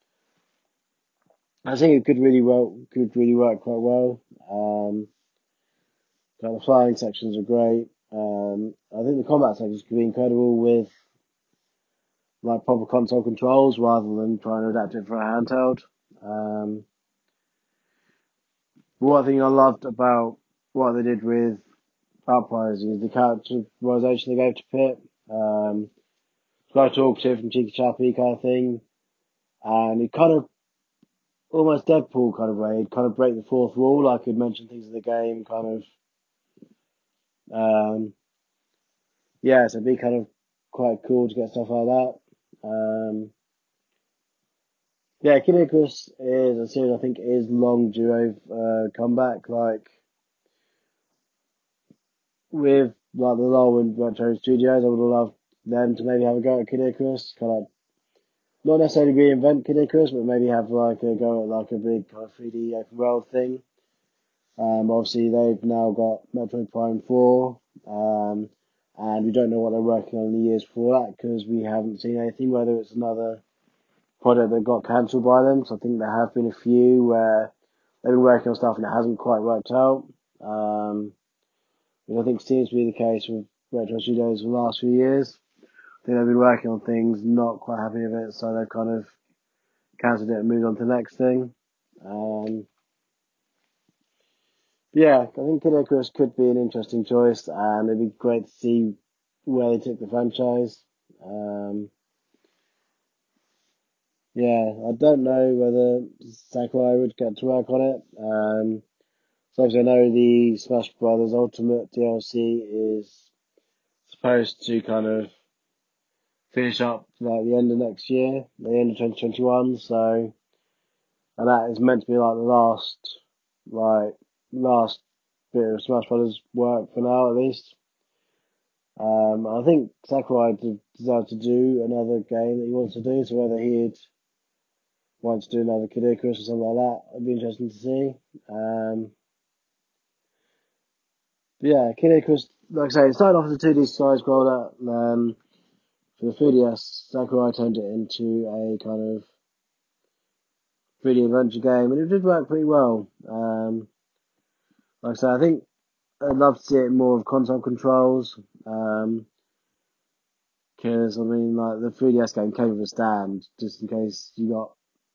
I think it could really well could really work quite well. Um, like the flying sections are great. Um, I think the combat sections could be incredible with like proper console controls rather than trying to adapt it for a handheld. Um, one thing I loved about what they did with Uprising is the characterization they gave to Pip. Um, quite talkative and cheeky chappy kind of thing, and it kind of almost Deadpool kind of way. He'd kind of break the fourth wall, like he'd mention things in the game, kind of. Um, yeah, so it'd be kind of quite cool to get stuff like that. Um, yeah, Kid Icarus is a series I think is long due uh, comeback. Like with like the Larwin Retro Studios, I would have loved them to maybe have a go at Kid Icarus, kind of not necessarily reinvent Kid Icarus, but maybe have like a go at like a big kind of three D open world thing. Um, obviously they've now got Metroid Prime four, um, and we don't know what they're working on in the years before that because we haven't seen anything, whether it's another project that got cancelled by them. So I think there have been a few where they've been working on stuff and it hasn't quite worked out. Um, which I think seems to be the case with Retro Studios for the last few years. I think they've been working on things, not quite happy with it, so they've kind of cancelled it and moved on to the next thing. Um, yeah, I think Kid Icarus could be an interesting choice, and it'd be great to see where they take the franchise. Um, yeah, I don't know whether Sakurai would get to work on it. Um, so obviously I know the Smash Brothers Ultimate D L C is supposed to kind of finish up like the end of next year, the end of twenty twenty-one. So, and that is meant to be like the last, like last bit of Smash Brothers work for now, at least. Um, I think Sakurai decided to do another game that he wants to do, so whether he'd want to do another Kid Icarus or something like that, it'd be interesting to see. Um, but yeah, Kid Icarus, like I say, it started off as a two D side scroller, um, for the three D S, Sakurai turned it into a kind of three D adventure game, and it did work pretty well. Um, like I say, I think I'd love to see it more of console controls. Um, because I mean, like the three D S game came with a stand, just in case you got.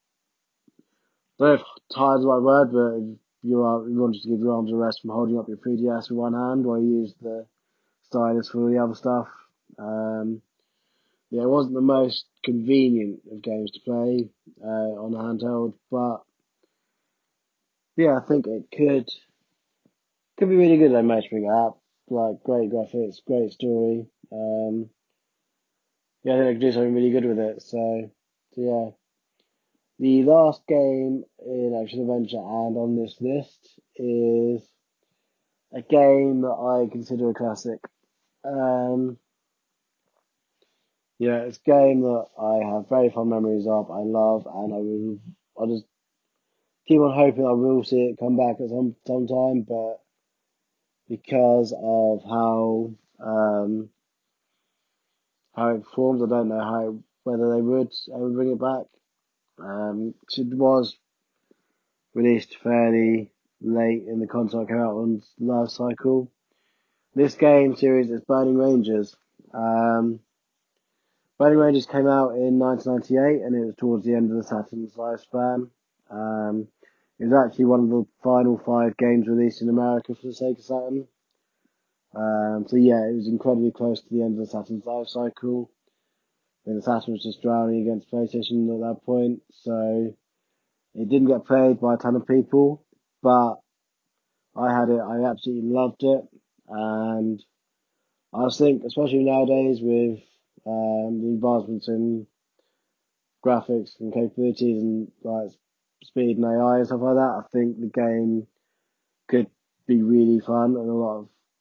I don't know if tired is the right word, but if you are you wanted to give your arms a rest from holding up your three D S with one hand while you use the stylus for the other stuff. Um, yeah, it wasn't the most convenient of games to play uh, on a handheld, but yeah, I think it could could be really good. They managed to bring it up, like great graphics, great story. Um, yeah, I think they could do something really good with it. So, so yeah, the last game in action adventure and on this list is a game that I consider a classic. Um, yeah, it's a game that I have very fond memories of. I love, and I will. I just keep on hoping I will see it come back at some some time, but because of how um how it performs, I don't know how whether they would ever bring it back. Um, 'cause it was released fairly late in the console came out on life cycle. This game series is Burning Rangers. Um, Burning Rangers came out in nineteen ninety-eight, and it was towards the end of the Saturn's lifespan. Um, it was actually one of the final five games released in America for the Sega Saturn. Um, so yeah, it was incredibly close to the end of the Saturn's life cycle. I think the Saturn was just drowning against PlayStation at that point, so it didn't get played by a ton of people. But I had it, I absolutely loved it, and I think, especially nowadays with um, the advancements in graphics and capabilities and like speed and A I and stuff like that, I think the game could be really fun and a lot of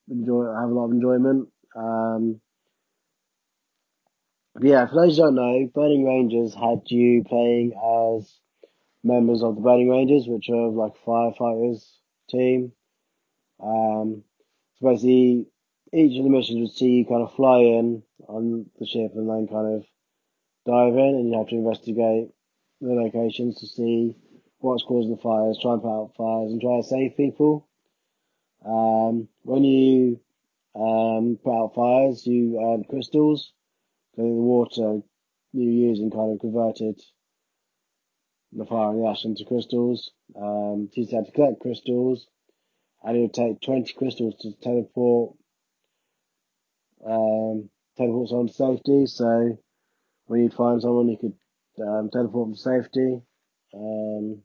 enjoy, have a lot of enjoyment. Um, but yeah, for those who don't know, Burning Rangers had you playing as members of the Burning Rangers, which are like a firefighters team. Um, so basically, each of the missions would see you kind of fly in on the ship and then kind of dive in, and you have to investigate the locations to see what's causing the fires, try and put out fires, and try to save people. Um, when you um, put out fires, you earn crystals. So the water you using kind of converted the fire and the ash into crystals. Um, you had to collect crystals, and it would take twenty crystals to teleport um, teleport someone to safety. So when you'd find someone, you could um, teleport them to safety. Um,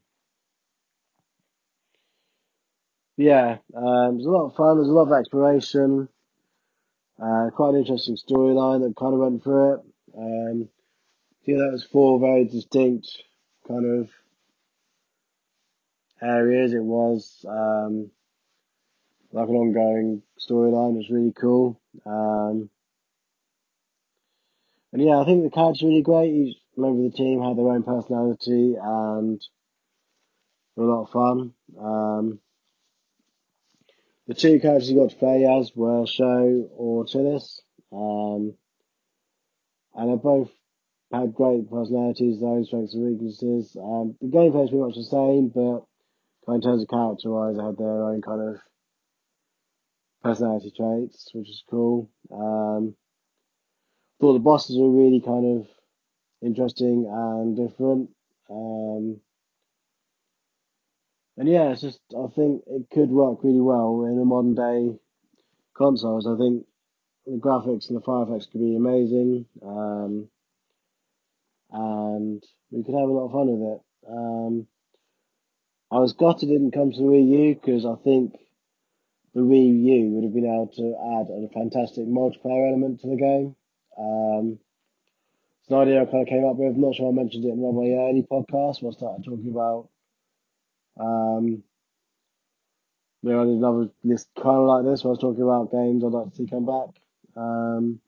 yeah, um, it was a lot of fun. There's a lot of exploration. Uh, quite an interesting storyline that kind of went through it. Um, I think that was four very distinct kind of areas. It was um, like an ongoing storyline. It was really cool. Um, and yeah, I think the characters are really great. Each member of the team had their own personality and were a lot of fun. Um, the two characters you got to play as were Sho or Tillis. Um, and they both had great personalities, their own strengths and weaknesses. Um, the gameplay is pretty much the same, but in terms of character wise, they had their own kind of personality traits, which is cool. Um, thought the bosses were really kind of interesting and different. Um, and yeah, it's just, I think it could work really well in a modern day consoles. I think the graphics and the fire effects could be amazing. Um, and we could have a lot of fun with it. Um, I was gutted it didn't come to the Wii U because I think the Wii U would have been able to add a fantastic multiplayer element to the game. Um, it's an idea I kind of came up with. I'm not sure I mentioned it in one of my early podcasts where I started talking about um, you know, another list kind of like this where I was talking about games I'd like to see come back. Um,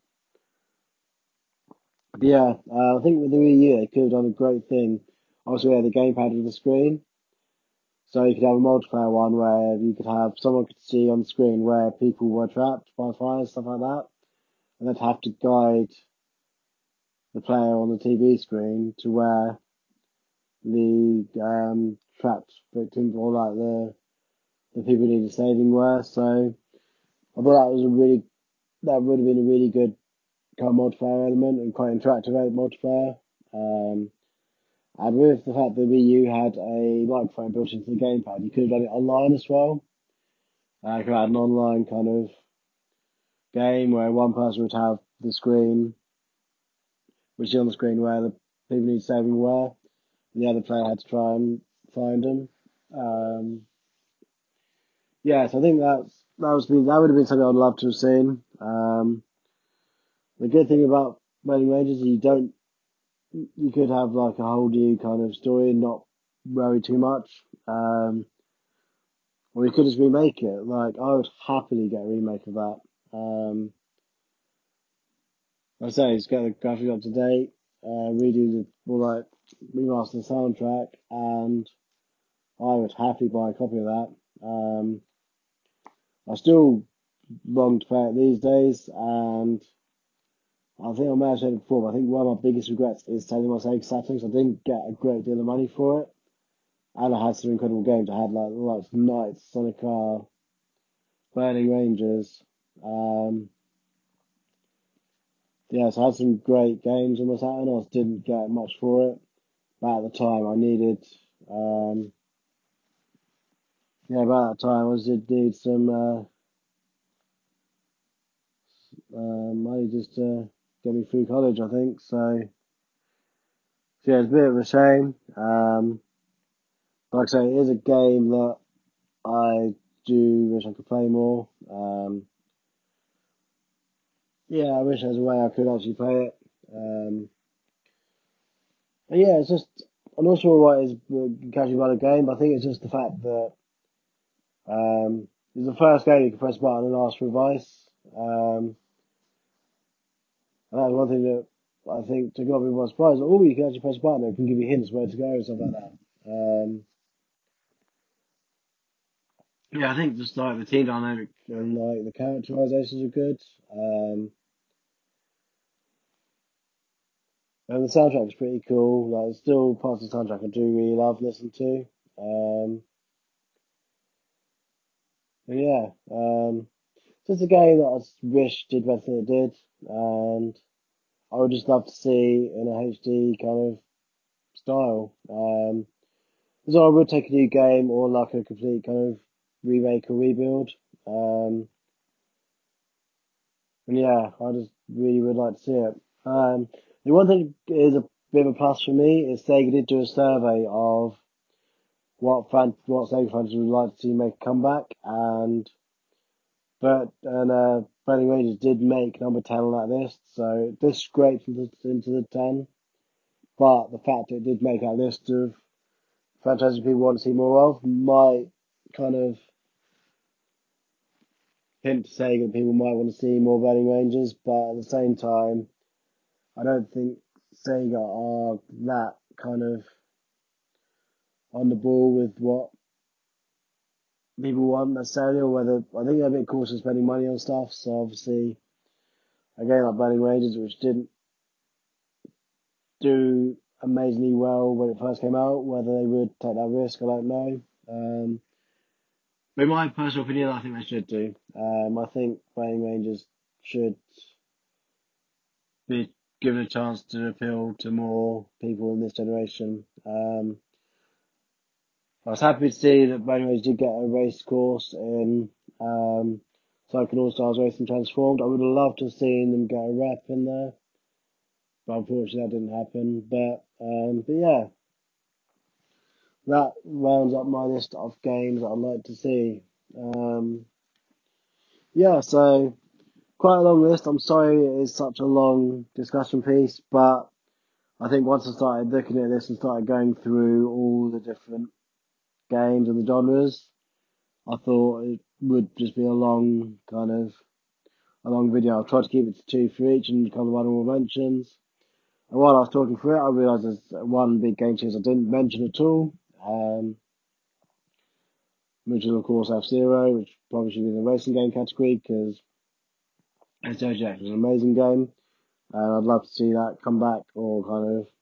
but yeah, uh, I think with the Wii U they could have done a great thing. Obviously, we had the gamepad with the screen. So you could have a multiplayer one where you could have someone could see on the screen where people were trapped by fire, stuff like that, and they'd have to guide the player on the T V screen to where the um, trapped victims or like the the people who needed saving were. So I thought that was a really that would have been a really good kind of multiplayer element and quite interactive multiplayer. Um, and with the fact that Wii U had a microphone built into the gamepad, you could have done it online as well. Uh, you could have had an online kind of game where one person would have the screen, which is on the screen where the people need saving were, and the other player had to try and find them. Um, yeah, so I think that's that was been that would have been something I'd love to have seen. Um, the good thing about Burning Rangers is you don't you could have like a whole new kind of story and not worry too much. Um, or you could just remake it. Like I would happily get a remake of that. Um, like I say, just get the graphics up to date, uh, redo the well, like remaster the soundtrack, and I would happily buy a copy of that. Um, I still long to play it these days, and I think I may have said it before, but I think one of my biggest regrets is selling my Sega Saturn because I didn't get a great deal of money for it, and I had some incredible games. I had like like Knights, Sonic R, Burning Rangers. Um, yeah, so I had some great games on my Saturn. I just didn't get much for it, but at the time I needed. Um, yeah, about that time I did need some uh, uh, money just to get me through college, I think. So, so yeah, it's a bit of a shame. Um, like I say, it is a game that I do wish I could play more. Um, yeah, I wish there was a way I could actually play it. Um, and yeah, it's just I'm not sure what is catching by the game, but I think it's just the fact that um, it's the first game you can press a button and ask for advice. Um, and that's one thing that I think took a lot of people by surprise. Like, oh, you can actually press a button and it can give you hints where to go and stuff like that. Um, yeah, I think just like the team dynamic and like the characterizations are good. Um, and the soundtrack's pretty cool. Like, there's still parts of the soundtrack I do really love listening to. Um, and yeah, um, just a game that I just wish did better than it did. And I would just love to see in a H D kind of style. Um, so I would take a new game or like a complete kind of remake or rebuild. Um, and yeah, I just really would like to see it. Um, the one thing is a bit of a plus for me is Sega did do a survey of what fan, what Sega fans would like to see make a comeback, and but and uh, Burning Rangers did make number ten on that list, so this scraped into, into the ten. But the fact it did make that list of franchises people want to see more of might kind of hint to saying that people might want to see more Burning Rangers, but at the same time, I don't think Sega are that kind of on the ball with what people want necessarily, or whether I think they're a bit cautious spending money on stuff. So obviously, again, like Burning Rangers, which didn't do amazingly well when it first came out, whether they would take that risk, I don't know. Um, but in my personal opinion, I think they should do. Um, I think Burning Rangers should be given a chance to appeal to more people in this generation. Um, I was happy to see that Burning Rangers did get a race course in um, Cycling All Stars Racing Transformed. I would have loved to have seen them get a rep in there, but unfortunately that didn't happen. But um, but yeah, that rounds up my list of games that I'd like to see. Um, yeah, so quite a long list. I'm sorry it is such a long discussion piece, but I think once I started looking at this and started going through all the different games and the genres, I thought it would just be a long kind of a long video. I've tried to keep it to two for each and a couple of honorable mentions. And while I was talking through it, I realised there's one big game series I didn't mention at all, um, which is of course F Zero, which probably should be in the racing game category because S J J is an amazing game, and I'd love to see that come back or kind of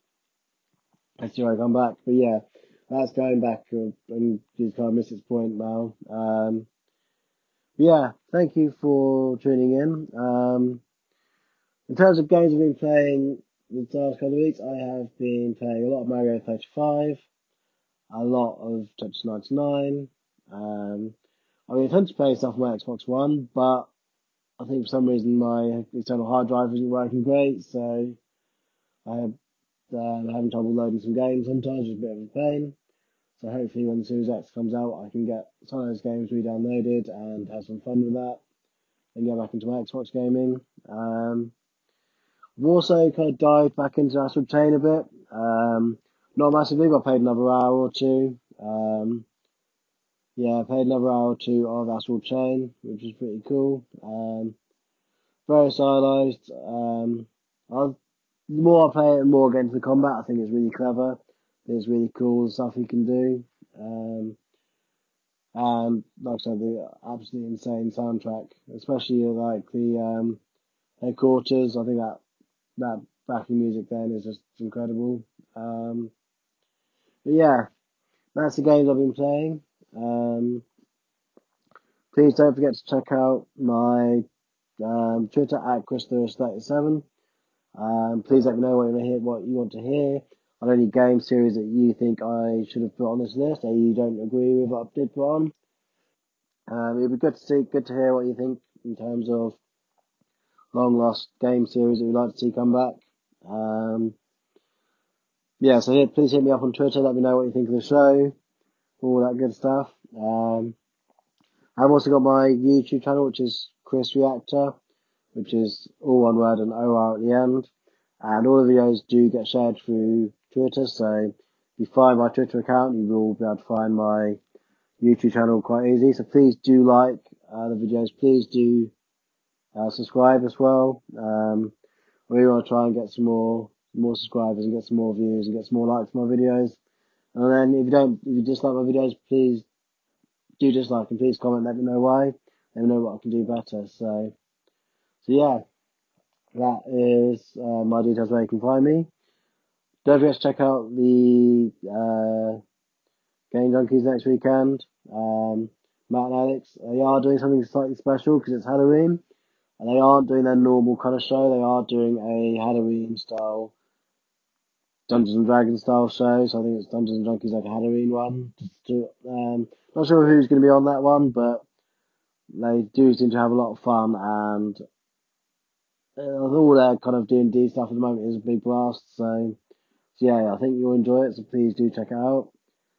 F Zero come back. But yeah, that's going back uh, and he's kind of missed its point now. Um, yeah, thank you for tuning in. Um, in terms of games I've been playing the last couple of weeks, I have been playing a lot of Mario thirty-five, a lot of Tetris ninety-nine. Um, I mean, I tend to play stuff on my Xbox One, but I think for some reason my external hard drive isn't working great, so I have, uh, having trouble loading some games sometimes, it's a bit of a pain. So hopefully when the Series X comes out, I can get some of those games re-downloaded and have some fun with that and get back into my Xbox gaming. Um, I've also kind of dived back into Astral Chain a bit. Um, not massively, but I played another hour or two. Um, yeah, I played another hour or two of Astral Chain, which is pretty cool. Um, very stylized. Um, I've, the more I play it, the more I get into the combat. I think it's really clever. It's really cool the stuff you can do. Um, and like I said, the absolutely insane soundtrack, especially like the um, headquarters. I think that that backing music then is just incredible. Um, but yeah, that's the games I've been playing. Um, please don't forget to check out my um, Twitter at Chris thirty-seven. Um, please let me know what you want to hear. What you want to hear on any game series that you think I should have put on this list, or you don't agree with what I did put on. Um, it'd be good to see, good to hear what you think in terms of long lost game series that you'd like to see come back. Um, yeah, so yeah, please hit me up on Twitter. Let me know what you think of the show, all that good stuff. Um, I've also got my YouTube channel, which is Chris Reactor, which is all one word and O R at the end. And all the videos do get shared through Twitter, so if you find my Twitter account, you will be able to find my YouTube channel quite easy. So please do like uh, the videos. Please do uh, subscribe as well. Um, we want to try and get some more more subscribers and get some more views and get some more likes on my videos. And then if you don't, if you dislike my videos, please do dislike and please comment. Let me know why. Let me know what I can do better. So, so yeah, that is uh, my details where you can find me. Don't forget to check out the uh, Game Junkies next weekend. Um, Matt and Alex, they are doing something slightly special because it's Halloween. And they aren't doing their normal kind of show. They are doing a Halloween style, Dungeons and Dragons style show. So I think it's Dungeons and Junkies like a Halloween one. Just to, um, not sure who's going to be on that one, but they do seem to have a lot of fun. And uh, all their kind of D and D stuff at the moment is a big blast. So, so yeah, I think you'll enjoy it. So please do check it out.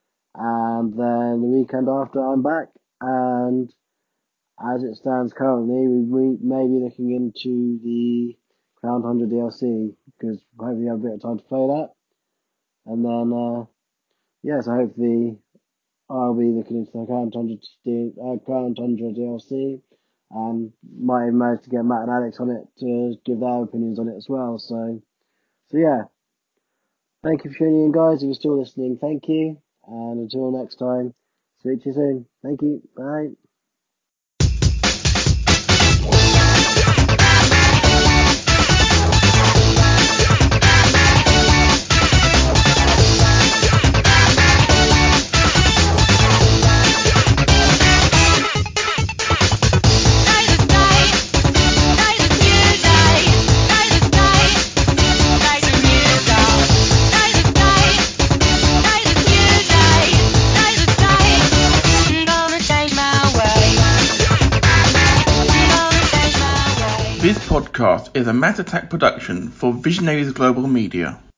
And then the weekend after, I'm back. And as it stands currently, we may be looking into the Crown one hundred D L C, because hopefully we have a bit of time to play that. And then, uh, yeah, so hopefully I'll be looking into the Crown one hundred, uh, Crown one hundred D L C, and might even manage to get Matt and Alex on it to give their opinions on it as well. So, so yeah, thank you for tuning in, guys. If you're still listening, thank you. And until next time, speak to you soon. Thank you. Bye. This podcast is a Mass Attack production for Visionaries Global Media.